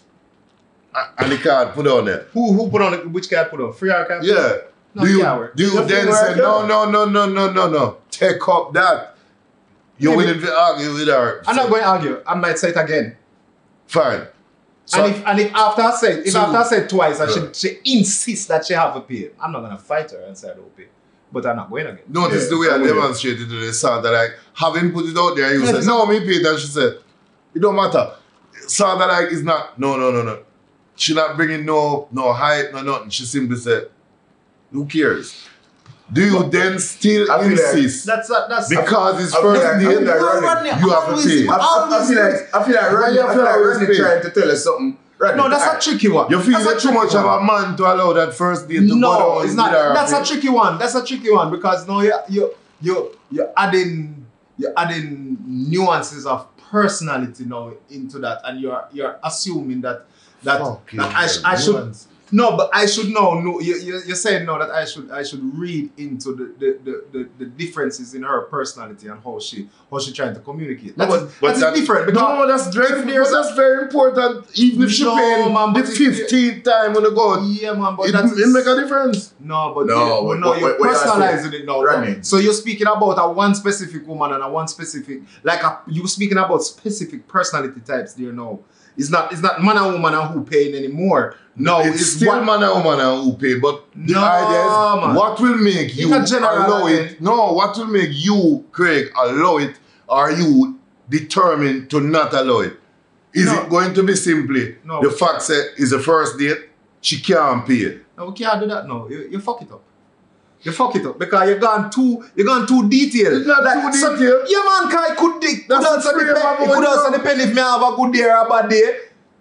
A- And the card put on there. Who who put on it? Which card put on? Free or card? Yeah. No, do you coward. do you Nothing then like say that. no no no no no no no? Take up that. You're Maybe- willing to argue with her. I'm not going to argue. I might say it again. Fine. So, and if and if after I say it, if So- after I say it twice and Yeah. she, she insists that she have to pay, I'm not gonna fight her and say I don't pay. But I'm not going again. notice Yeah, the way I I'm with you. demonstrated to the Sandra, like having put it out there, you Yeah, said, it's- no, me pay it, and she said, it don't matter. Sandra like is not, no, no, no, no. She not bringing no no hype, no nothing. She simply said, who cares? Do you then still I feel like insist That's a, that's because it's I feel first like- I date, feel like No, Rodney, Rodney, you have to always- pay? I, I, I feel like I feel like Why Rodney, you I have feel to like always Rodney pay? trying to tell us something. Rodney, no, that's a alright. tricky one. You feel That's you're a too tricky much of one. a man to allow that first date to go No, down it's not. without That's pay? a tricky one. That's a tricky one because no, you you you you're adding you're adding nuances of personality now into that, and you're you're assuming that that, Fucking that I, sh- I hell, should nuance. no, but I should know. No, you you you're saying now that I should I should read into the the, the, the, the differences in her personality and how she how she trying to communicate. No, That's, but- but that's that- different because No, that's dreadful. there's But that's very important. Even if she No, paying man, the but if- fifteenth time when you go, yeah, man, but it, that's it make a difference. No, but No, you, what- no, what- you're what- what you personalizing asking? it now. Rodney. So you're speaking about a one specific woman and a one specific, like a, you're speaking about specific personality types there now. It's not, it's not man and woman and who paying anymore. No, it's, it's, still what, man and woman and who pay, but the No, idea is man. what will make you can generalize allow it. it. No, what will make you, Craig, allow it? Are you determined to not allow it? Is No. it going to be simply No, the we fact that it's a first date, she can't pay it? no, we can't do that now. You, you fuck it up. You fuck it up because you're gone too, you're gone too detailed. It's not too so- detailed. yeah, man, cause it could, it could That's also the freedom depend. of It could our also job. depend if me have a good day or a bad day.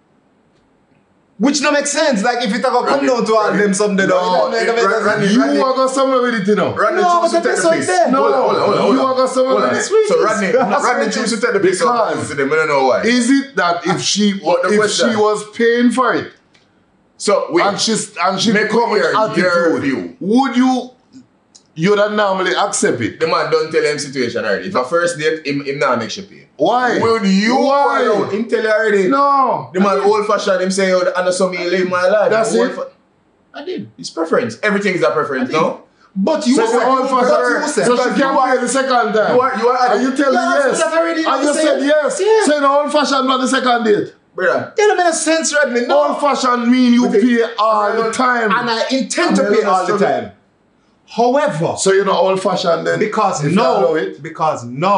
Which no make sense. Like if it ever come Rodney, down to all Rodney, them someday, no, no, make it- make Rodney, sense. You Rodney- are going somewhere with it, you know. Rodney No, choose but to take that's the right piss. there. Hold on, hold on, hold on, hold You on. are going somewhere Hold on. with That's it. right. So Rodney, That's Rodney right. choose to take the piss out Because- to them. I don't know why. Is it that if she What the if question? she was paying for it So wait, and she's and she Make come with clear your attitude, view. would you you'd normally accept it? the man don't tell him situation already. If a first date, him, him not make she pay. Why? Would you Why? allow him tell you already? No. The man old fashioned him say, oh, I know some me live my life. That's Old it. fa- I did. It's preference. Everything is a preference, I did. no? But you So said, it's all but for you said, So she because can't you are- pay the second time. You are, you are, And you tell me Yeah, yes. that's already And you saying. said yes. Yeah. So in old fashioned, not the second date. brother. It don't make no sense, Rodney. No. Old fashioned mean you But pay it- all I the don't- time. And I intend to I'm pay never all the struggle. time. However, So you're not old fashioned then? because if you allow no, it? because no,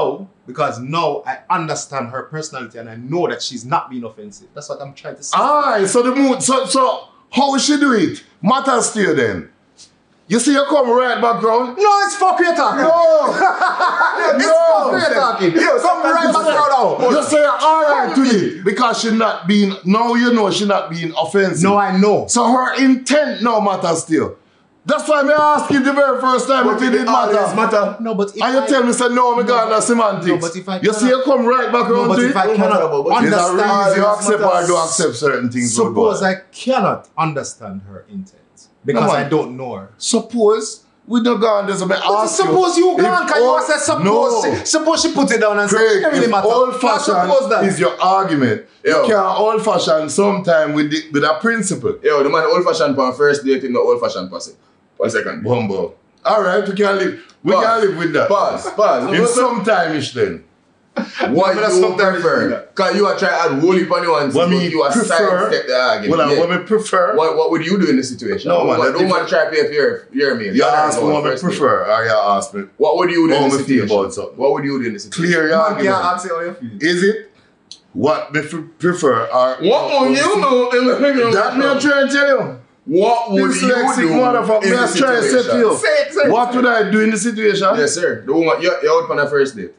Because now I understand her personality and I know that she's not being offensive. That's what I'm trying to say. Aye, so the mood, so, so how will she do it? Matters to you then. You see you come right back round? No, it's fuck you're talking. No! It's No! fuck you're talking. Yo, come right back round now. You say alright to it because she not being, now you know she not being offensive. No, I know. So her intent now matters still. That's why I asked you the very first time if it didn't matter. matter. No, but if And you I, tell me, say, no, my God, that's semantics. No, but if I you see, you cannot- come right back no, around but to if it. I cannot There's a understand reason you her accept or matters- don't accept certain things. so go Suppose on. I cannot understand her intent because No, I man. don't know her. Suppose we don't go on this. I But ask suppose you if can't, can you all- say suppose, No. she, suppose she put it down and say, Craig, it doesn't really if matter. old Now suppose that. fashioned is your argument, Yo. you can't old fashioned sometime with the, with a principle. Yo, the man old fashioned on first date in the old fashioned pussy. One second. Bumbo. All right, we can live. We Pause. can live with that. Pause, pause. In some time-ish then. What No, but you sometimes- prefer? Because you are trying to add whole heap on nuances, What but me you are prefer- sidestep the argument. Well, Yeah. what I prefer. What, what would you do in this situation? No, man, What, that don't man different- try to pay for your, your meal. You You're ask not me going what I first date. prefer, or you ask me. What would you do in How this me feel situation? about something. What would you do in this situation? Clear your Man can't argument. ask you how you feel. Is it what me f- prefer or What would you do in the situation? that me I'm trying to tell you? What would you Dyslexic do motherfucker, in me this I'm trying to say to situation? you. Say it, say it, What say would I do in the situation? Yes, sir. The woman, you're, you're out on a first date.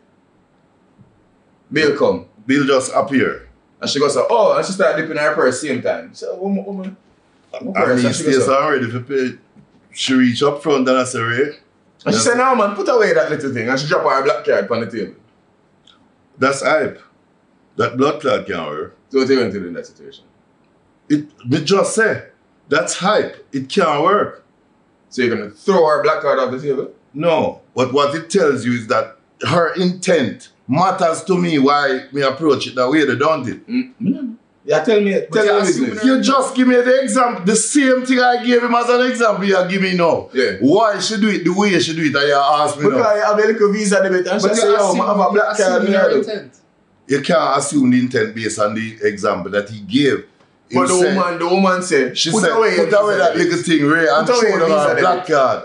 Bill come. Bill just appear. And she goes, oh, and she started dipping her purse same time. So, woman, woman. woman I purse, mean, and she goes, space already. If you pay, she reach up front and I say, Ray. and she said, no, man, put away that little thing. And she drop her black card on the table. That's hype. That blood clot can't work. So what are you going to do in that situation? It, me just say, that's hype. It can't work. So you're going to throw her black card off the table? No. But what it tells you is that her intent matters to me why me approach it that way, they don't it. Mm-hmm. Yeah, tell me, But tell you're me assuming business. You just give me the example, the same thing I gave him as an example you give me now. Yeah. Why she do it the way she do it and you ask me Because now. I have a little visa debate and she But say, you're yo, I assuming, have a you're black card. assuming me her I do. intent. You can't assume the intent based on the example that he gave. He But the said- woman, the woman said, She put said, away your put away visa that debate. little thing, Ray, and Put away show your them her visa black card.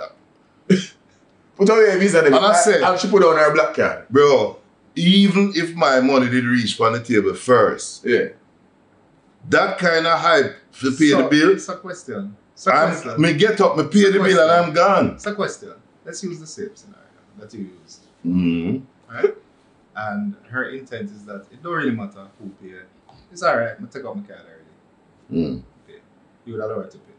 Put away your visa debate. And I said- and she put on her black card. Bro, even if my money did reach on the table first, Yeah. that kind of hype to pay So, the bill, It's a question. It's a question. I'm, me get up, me pay It's the a bill and I'm gone. It's a question. Let's use the same scenario that you used. Mm-hmm. Right? And her intent is that it don't really matter who pay. It's alright, I take out my card already. Mm. Pay. You would allow her to pay.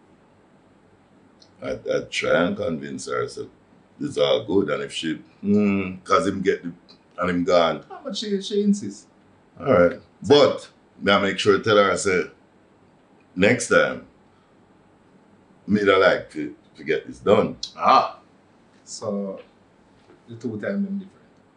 I, I try and convince her, so it's all good. And if she, mm, cause him get the, and him gone. No, but she she insists. All right. But, me I make sure to tell her, I say, next time, me I like to, to get this done. Ah. So the two times them different.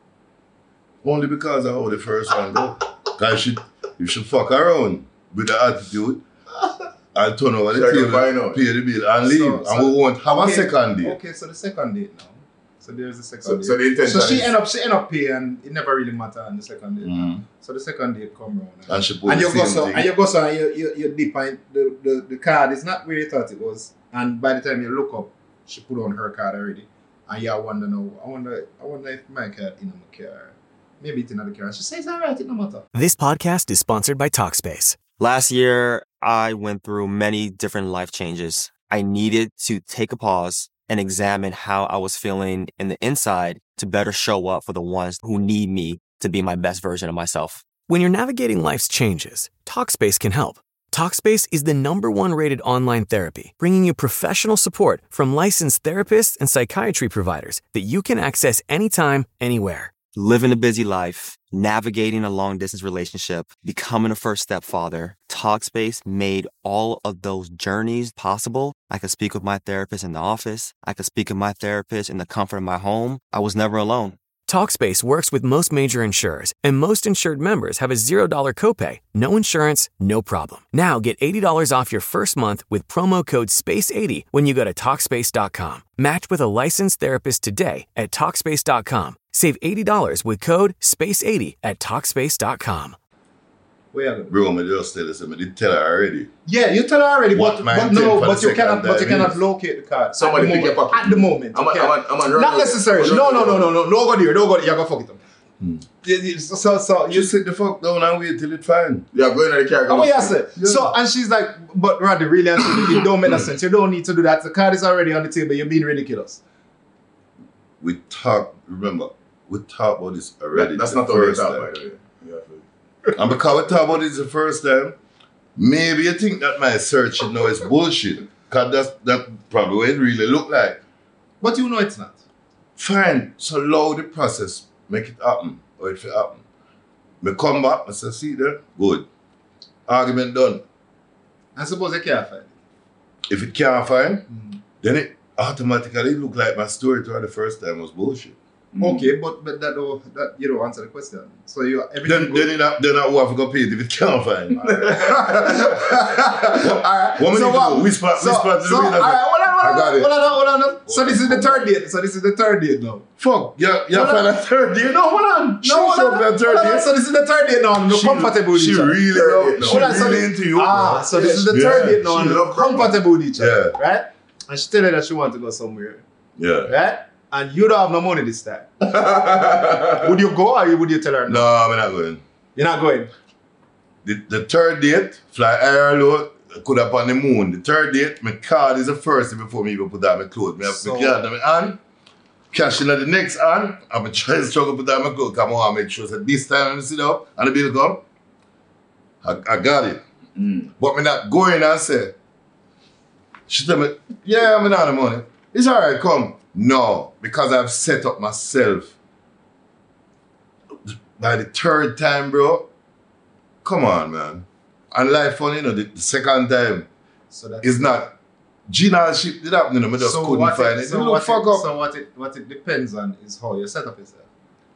Only because of how the first one go. Cause she, if she fuck around with the attitude, I'll turn over the Sure, table, fine out. pay the bill and leave. So- and so- we won't have okay, a second date. Okay, so the second date now. So there's the second So, date. so the intention So she is- end up she end up paying and it never really matter on the second date. Mm. So the second date come round and, And she put and the you go same so thing. and you go so and you, you, you dip and the, the, the card is not where you thought it was. And by the time you look up, she put on her card already. And you wonder now, I wonder I wonder if my card in my car. Maybe it's in the car. And she says, alright, it no matter. This podcast is sponsored by Talkspace. Last year, I went through many different life changes. I needed to take a pause and examine how I was feeling in the inside to better show up for the ones who need me to be my best version of myself. When you're navigating life's changes, Talkspace can help. Talkspace is the number one rated online therapy, bringing you professional support from licensed therapists and psychiatry providers that you can access anytime, anywhere. Living a busy life, navigating a long-distance relationship, becoming a first-step father, Talkspace made all of those journeys possible. I could speak with my therapist in the office. I could speak with my therapist in the comfort of my home. I was never alone. Talkspace works with most major insurers, and most insured members have a zero dollars copay. No insurance, no problem. Now get eighty dollars off your first month with promo code space eighty when you go to Talkspace dot com. Match with a licensed therapist today at Talkspace dot com. Save eighty dollars with code space eighty at Talkspace dot com. Where you going? Bro, me just tell her, I did tell her already. Yeah, you tell her already, What but, my but intent no, for but the you cannot, second but you time cannot is- locate the card. Somebody at the pick your moment. pocket. At the moment, I'm you a- can't. I'm a- I'm a run Not away. necessarily. Run No, away. no, no, no, no. Don't go there. Don't go there. You go fuck it up. Hmm. Yeah, yeah, So, so, so You sit the fuck down and wait till it's fine. Yeah, going in the car. Oh, what you say? So, and she's like, but Roddy, really, and truly, it don't make no sense. You don't need to do that. The card is already on the table. You're being ridiculous. We talk, remember, we talked about this already. That's the not how we first talk, time. by the way. Yeah. And because we talked about this the first time, maybe you think that my searching now is bullshit. Because that's that probably what it really look like. But you know it's not. Fine, so allow the process, make it happen, or if it happen. Me come back, I say, see there, good. Argument done. I suppose you can't find it. If it can't find, Mm. then it automatically look like my story to her the first time was bullshit. Okay, but, but that, don't, that you don't answer the question. So you everything Then, goes- then, it not, then I will have to go pay it if it can't find. Alright. What we So need to what? do? Whisper, So, whisper to the so, winner. alright, hold on, hold I on, got it. hold on, hold on, hold on. So this is the third date. So this is the third date now. Fuck, you, you Hold find on. a third date? No, hold on. She No, hold showed on. me a third Hold on. date. So this is the third date now. and You're She- comfortable with She each other. really Third love, date now. she Hold on, so really the- into you. Ah, bro. so this is the Yeah. third date now She and you're love drama. comfortable with each other, Yeah. right? And she tell you that she want to go somewhere, Yeah. right? And you don't have no money this time. Would you go or would you tell her no? No, I'm not going. You're not going. The, the third date, fly higher low, could up on the moon. The third date, my card is the first thing before me even put down my clothes. Me have So- my card in my hand, cash in at the next hand, I'm trying to struggle put down my clothes. Come on, make sure that this time I sit up and the bill come. I, I got it. Mm. But me not going and say, she tell me, yeah, I'm not the money. It's alright, come. No, because I've set up myself. By the third time, bro, come on, man. And life funny, you know, the, the second time So that's is not generalship did happen, you know, I just couldn't what find it, it. So, You look what fuck it, up. so what it what it depends on is how you set up yourself.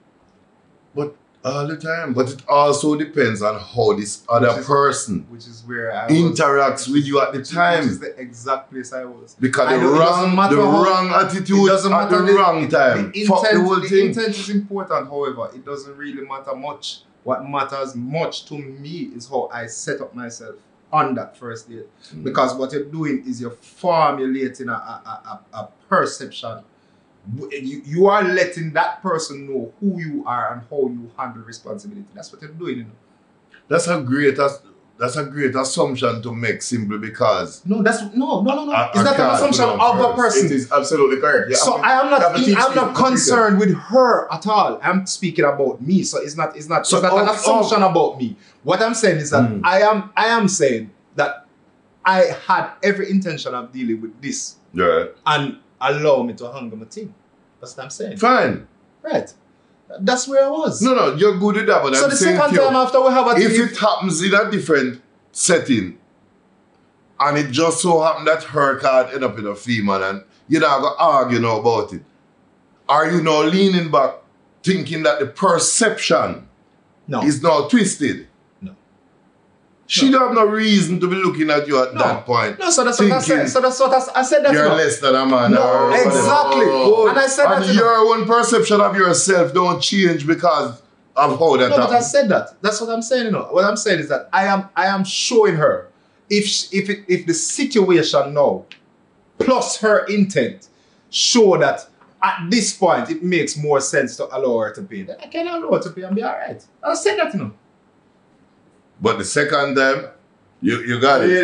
But all the time. But it also depends on how this other Which is- person Which is where I was, interacts with you at the which time. is the exact place I was. Because I the know it doesn't wrong, matter the how- wrong It attitude doesn't at matter the wrong time. The Fuck the intent, whole the thing. intent is important, however, it doesn't really matter much. What matters much to me is how I set up myself on that first date. Mm. Because what you're doing is you're formulating a, a, a, a perception. You, you are letting that person know who you are and how you handle responsibility. That's what you're doing, you know. That's a great as- that's a great assumption to make simply because No, that's no, no, no, no. I- Is I that an can't assumption put of on a first. It person? is absolutely correct. You So have to- I am you have not to teach I'm people not to treat concerned with her at all. I'm speaking about me. So it's not it's not So it's not an of- assumption about me. What I'm saying is that Hmm. I am I am saying that I had every intention of dealing with this right. and allow me to hang my thing. That's what I'm saying. Fine. Right. That's where I was. No, no, you're good with that, but so I'm the saying second to you, time after we have a if thing, it happens in a different setting, and it just so happened that her card end up in a female and you're not going to argue now about it, are you now leaning back thinking that the perception no. is now twisted? No. She don't have no reason to be looking at you at No. that point. No, so that's what I thinking said. So that's what I, I said. That You're no. less than a man. No, or whatever. exactly. Good. And I said that, And you know. your own perception of yourself don't change because of how that No, but I happens. said that. That's what I'm saying. You know, what I'm saying is that I am I am showing her if sh- if it, if the situation now plus her intent show that at this point it makes more sense to allow her to pay, then I can allow her to pay and be all right. I said that, you know. But the second time, you, you got it.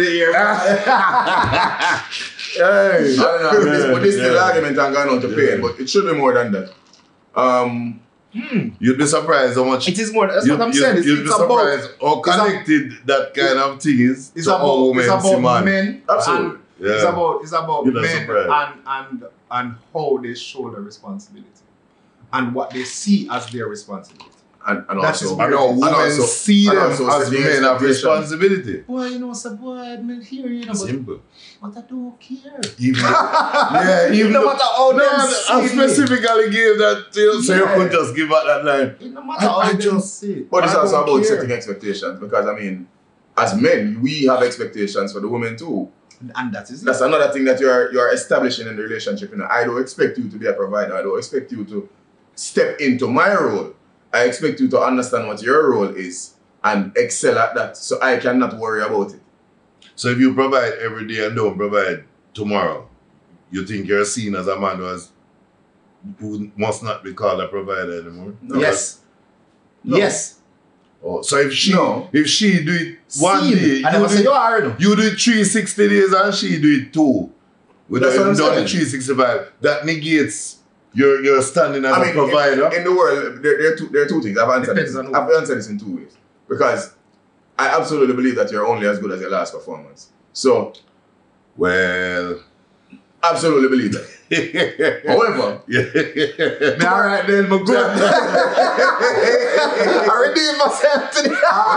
Hey, I don't know. This, but this is the Yeah. argument I'm going on to pay, Yeah. but it should be more than that. Um, You'd be surprised how much. It is more. That's you, what I'm you, saying. It's, you'd it's be about surprised how it's a- connected that kind of thing is it's to how about women it's see about man. men. Absolutely. And Yeah. It's about it's about You're not men surprised. and and and how they shoulder responsibility and what they see as their responsibility. and, and That is also, I know and women also- see and them also as setting men of expectations. responsibility. Boy, you know, so boy, I mean, here, you know, but, Simple. but I don't care. Even yeah, even No though- matter how no, them I see me. specifically gave that to you, so you Yeah. could just give out that line. It no matter I- how I them just- see it. But it's I also don't about care. setting expectations because I mean, as men, we have expectations for the women too. And that is it. That's another thing that you're you're establishing in the relationship. You know, I don't expect you to be a provider. I don't expect you to step into my role. I expect you to understand what your role is and excel at that, so I cannot worry about it. So if you provide every day and don't provide tomorrow, you think you're seen as a man who, has, who must not be called a provider anymore? No. Yes. No. Yes. Oh, so if she No. if she do it one Seen. day, I never you say do, you it, are, no. you do it three hundred sixty days and she do it two. Without That's what I'm even done saying. it three hundred sixty-five. That negates your your standing as I a mean, provider. in, in the world, there, there, are two, there are two things. I've answered, Depends this, on who. I've answered this in two ways. Because I absolutely believe that you're only as good as your last performance. So, Well, absolutely believe that. However, yeah. Me alright then, my good. I redeemed myself today.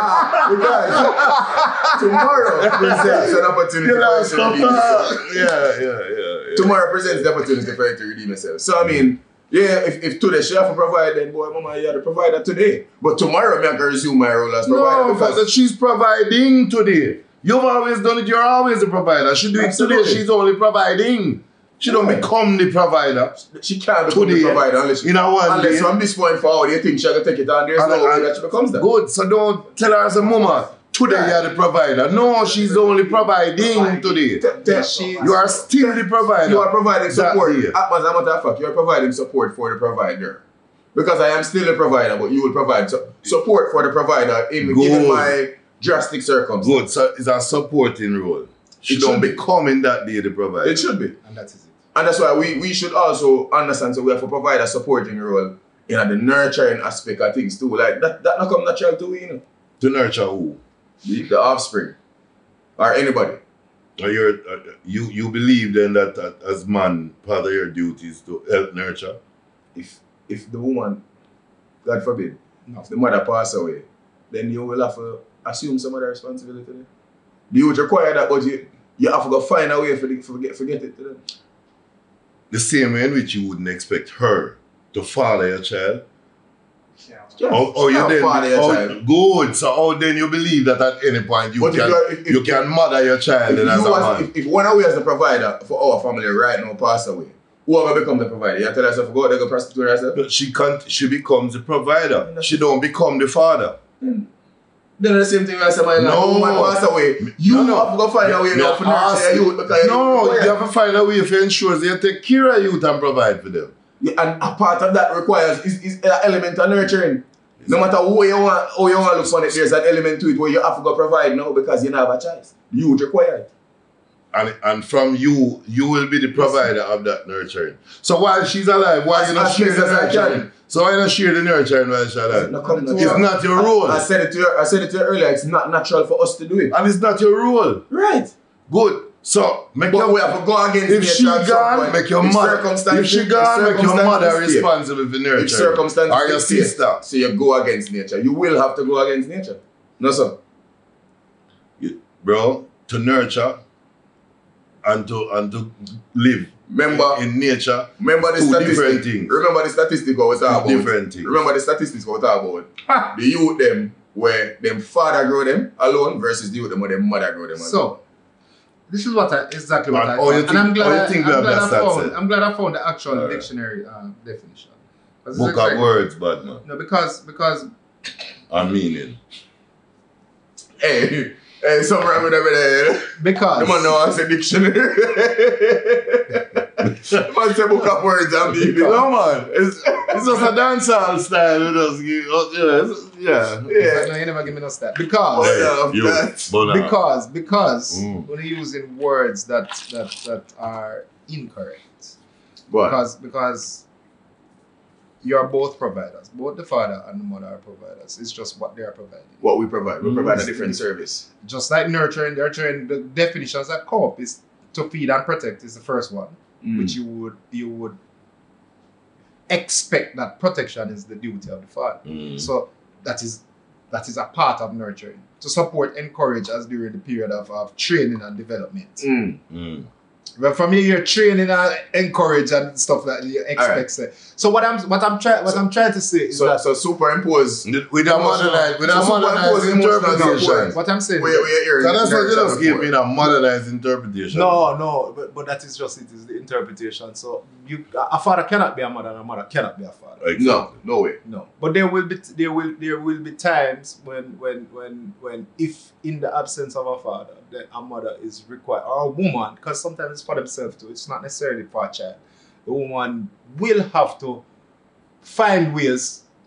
because tomorrow presents an opportunity You know, for you to redeem yourself. yeah, yeah, yeah, yeah. Tomorrow presents the opportunity for you to redeem yourself. So, I mean, yeah, if, if today she have to provide, then boy, mama, you have to provide that today. But tomorrow, me I can resume my role as provider. No, because but she's providing today. You've always done it. You're always the provider. She do it Absolutely. today. She's only providing. She don't Right. become the provider. she can't become the Today, provider unless she, in a one unless day. from this point forward you think she's going to take it on. There's And- no way and- that she becomes that. Good. So don't tell her as a mama. Today Right. you're the provider. No, she's only providing today. T- t- she- You are still the provider. You are providing That support. day. As a matter of fact, you are providing support for the provider. Because I am still a provider, but you will provide su- support for the provider in Good. given my drastic circumstances. Good. So it's a supporting role. She It don't should be. become in that day the provider. It should be. And that is it. And that's why we, we should also understand so we have to provide a supporting role in the nurturing aspect of things too. Like that that not come natural to we, you know. To nurture who? The, the offspring. Or anybody. Or you're, uh, you you believe then that uh, as man, part of your duty is to help nurture? If if the woman, God forbid, No. if the mother pass away, then you will have to assume some other responsibility. Then. You would require that, but you, you have to go find a way for the, forget forget it. Then. The same way in which you wouldn't expect her to father your child. Yeah, Or, or she you can't then, father your oh, child. good. So how then you believe that at any point you But if can you are- if- if- you can mother your child If, then as you a as, man? if, if one of we as the provider for our family right now pass away, whoever become the provider, you tell yourself go there go prostitute herself. But she can't. She becomes the provider. She don't become the father. Then the same thing I say my No. no. woman pass away. You No, no. have to go find a way Me now for ask nurture you- your youth because No, you, you have to find a way to ensure that you take care of youth and provide for them. Yeah, and a part of that requires is, is an element of nurturing. No matter who you want, how you want to look on it, there's an element to it where you have to go provide now because you don't have a choice. You would require it. And, and from you, you will be the provider of that nurturing. So while she's alive, why As- you not as share best the as I nurturing? can. So why not share the nurturing while she's alive? Not come It's natural. not your role. I, I said it to you. I said it to you earlier. It's not natural for us to do it. And it's not your role. Right. Good. So make But your we have to go against if nature she at some gone, point. make your If mother. If circumstances- she gone, if make your mother circumstances dictate. responsible for nurturing. If circumstances or your dictate, sister. so you go against nature. You will have to go against nature. No, sir. You- bro, to nurture and to and to live Remember, in nature. remember the two statistic. different things. Remember the statistic what we talk about. Different things. Remember the statistics what we talk about. The youth them where them father grow them alone versus the youth them where them mother grow them alone. So, this is what I, exactly what And I how you found. think- and I'm how glad, you I, think I'm, we have glad that I stat found, set? I'm glad I found the actual Alright. dictionary uh, definition. 'Cause it's Book exactly- of words, bad man. No, because because And meaning. Hey, hey, something wrong with them there. because The man know I say dictionary. The man say book of words and meaning. No man, it's, it's just a dancehall style. We just give, oh, yeah, it's- yeah. Yeah. no, you never give me no stat. Because Oh, yeah, you, that- Bona. because because Mm. when you're using words that that that are incorrect. What? Because because you're both providers. Both the father and the mother are providers. It's just what they are providing. What we provide. We Mm. provide a different service. Just like nurturing, nurturing, the definitions that come up is to feed and protect is the first one, Mm. which you would you would expect that protection is the duty of the father. Mm. So that is that is a part of nurturing. To support, encourage as during the period of, of training and development. Mm. Mm. But from here, you're training and encourage and stuff that you expect. Alright. Say. So what I'm what I'm trying what So- I'm trying to say is So, that so superimpose. With a modernized, with a So modernized superimpose emotional interpretation. support. what I'm saying. Where, is that- where you're So that's what you just gave before. me, a modernized interpretation. No, no, but, but that is just it is the interpretation. So you a father cannot be a mother and a mother cannot be a father. Exactly. No, no way. No, but there will be there will there will be times when when when when if in the absence of a father, then a mother is required or a woman, because sometimes it's for themselves too. It's not necessarily for a child. The woman will have to find ways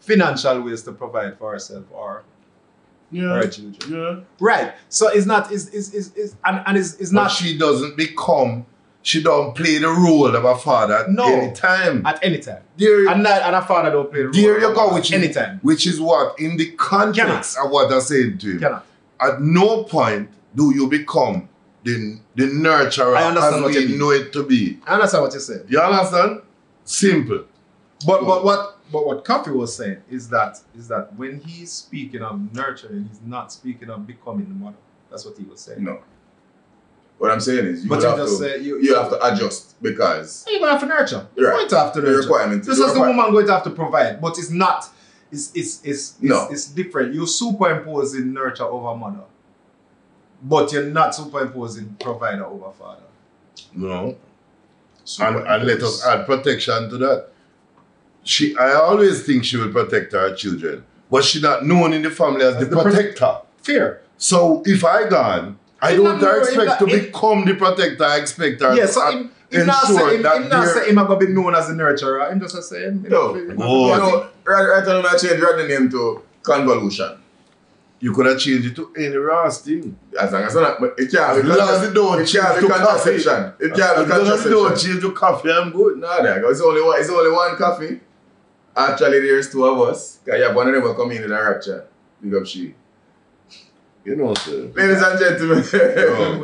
financial ways to provide for herself or Yeah. her children. Yeah. Right. So it's not is is is is and, and it's, it's But not she doesn't become, she don't play the role of a father at No. any time. at any time. There, And that and a father don't play the role. there you of go, a- which anytime. is, which is what, in the context of what I said to you, Cannot. at no point do you become the, the nurturer I understand as what you we mean. know it to be. I understand what you said. You understand? Simple. But but what but what Coffee was saying is that is that when he's speaking of nurturing, he's not speaking of becoming the mother. That's what he was saying. No. What I'm saying is, you, But would you have, just to, say you- you have to adjust because You're gonna have to nurture. You're Right. going to have to The nurture. requirement is Just the as the requirement. woman going to have to provide, but it's not. It's it's it's it's, No. it's different. You're superimposing nurture over mother, but you're not superimposing provider over father. No. And, and let us add protection to that. She, I always think she will protect her children, but she not known in the family as, As the the protector. Fear. So if I gone, I If don't not, expect if to not- if- become the protector. I expect her Yeah. to So act- him, him not ensure say him, that him not they're- say him a gonna be known as a nurturer. Him just a say him. him No. him- him- Oh. You know, right, right now I change the name to convolution. you could have changed it to any Ross thing. As long as it's not, but it can't As be long as it don't it can't change be to coffee. contraception. It can't As be long as you don't contraception. change to coffee, I'm good. No, there you go. It's only one. It's only one coffee. Actually, there's two of us. Cause you have one of them will come in in a rapture. Big up she. You know, sir. Ladies and gentlemen, Oh,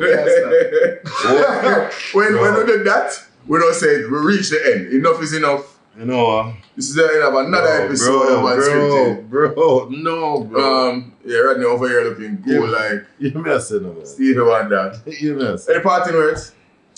when No. when we did that, we don't say it. We reach the end. Enough is enough. You know, uh, This is the end of another bro, episode of bro, Unscripted. bro, bro, no, bro. Um, yeah, Rodney over here looking cool Yeah. like you messing up, man. Stevie Wonder. You messing. Any parting words?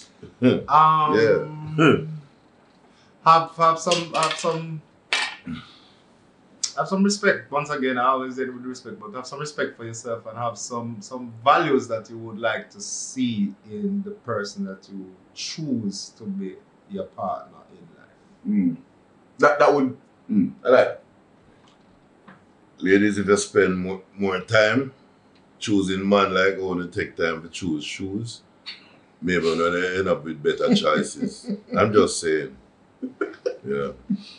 Um, have have some have some have some respect. Once again, I always say it with respect, but have some respect for yourself and have some some values that you would like to see in the person that you choose to be your partner in life. Mm. That that would mm, I like. Ladies, if you spend more, more time choosing man like I want to take time to choose shoes, maybe I'm going to end up with better choices. I'm just saying. Yeah.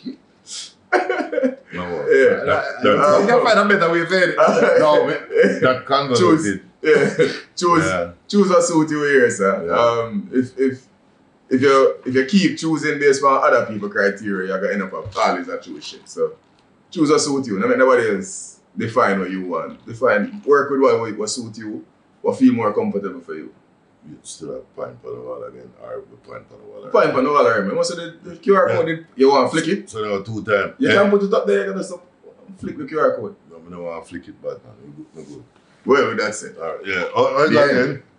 No, Yeah. that, You that, can find a better way of saying it. no, that convo Choose. it. Yeah. choose Yeah. choose what suit you here, sir. Yeah. Um if if if you if you keep choosing based on other people criteria, you're gonna end up with always a choose shit. So choose what suit you. No make nobody else define what you want. Define work with what what suit you, what feel more comfortable for you. You still have pine for the wall again, or we pine for the wall again. Fine for no other remember. So the, the Q R Yeah. code you want to flick it. So now two times. You yeah. can put it up there, you're gonna stop, flick the Q R code. No, I don't want to flick it back now. No good. No good. Well, that's it. All right, yeah. All right, Yeah. again.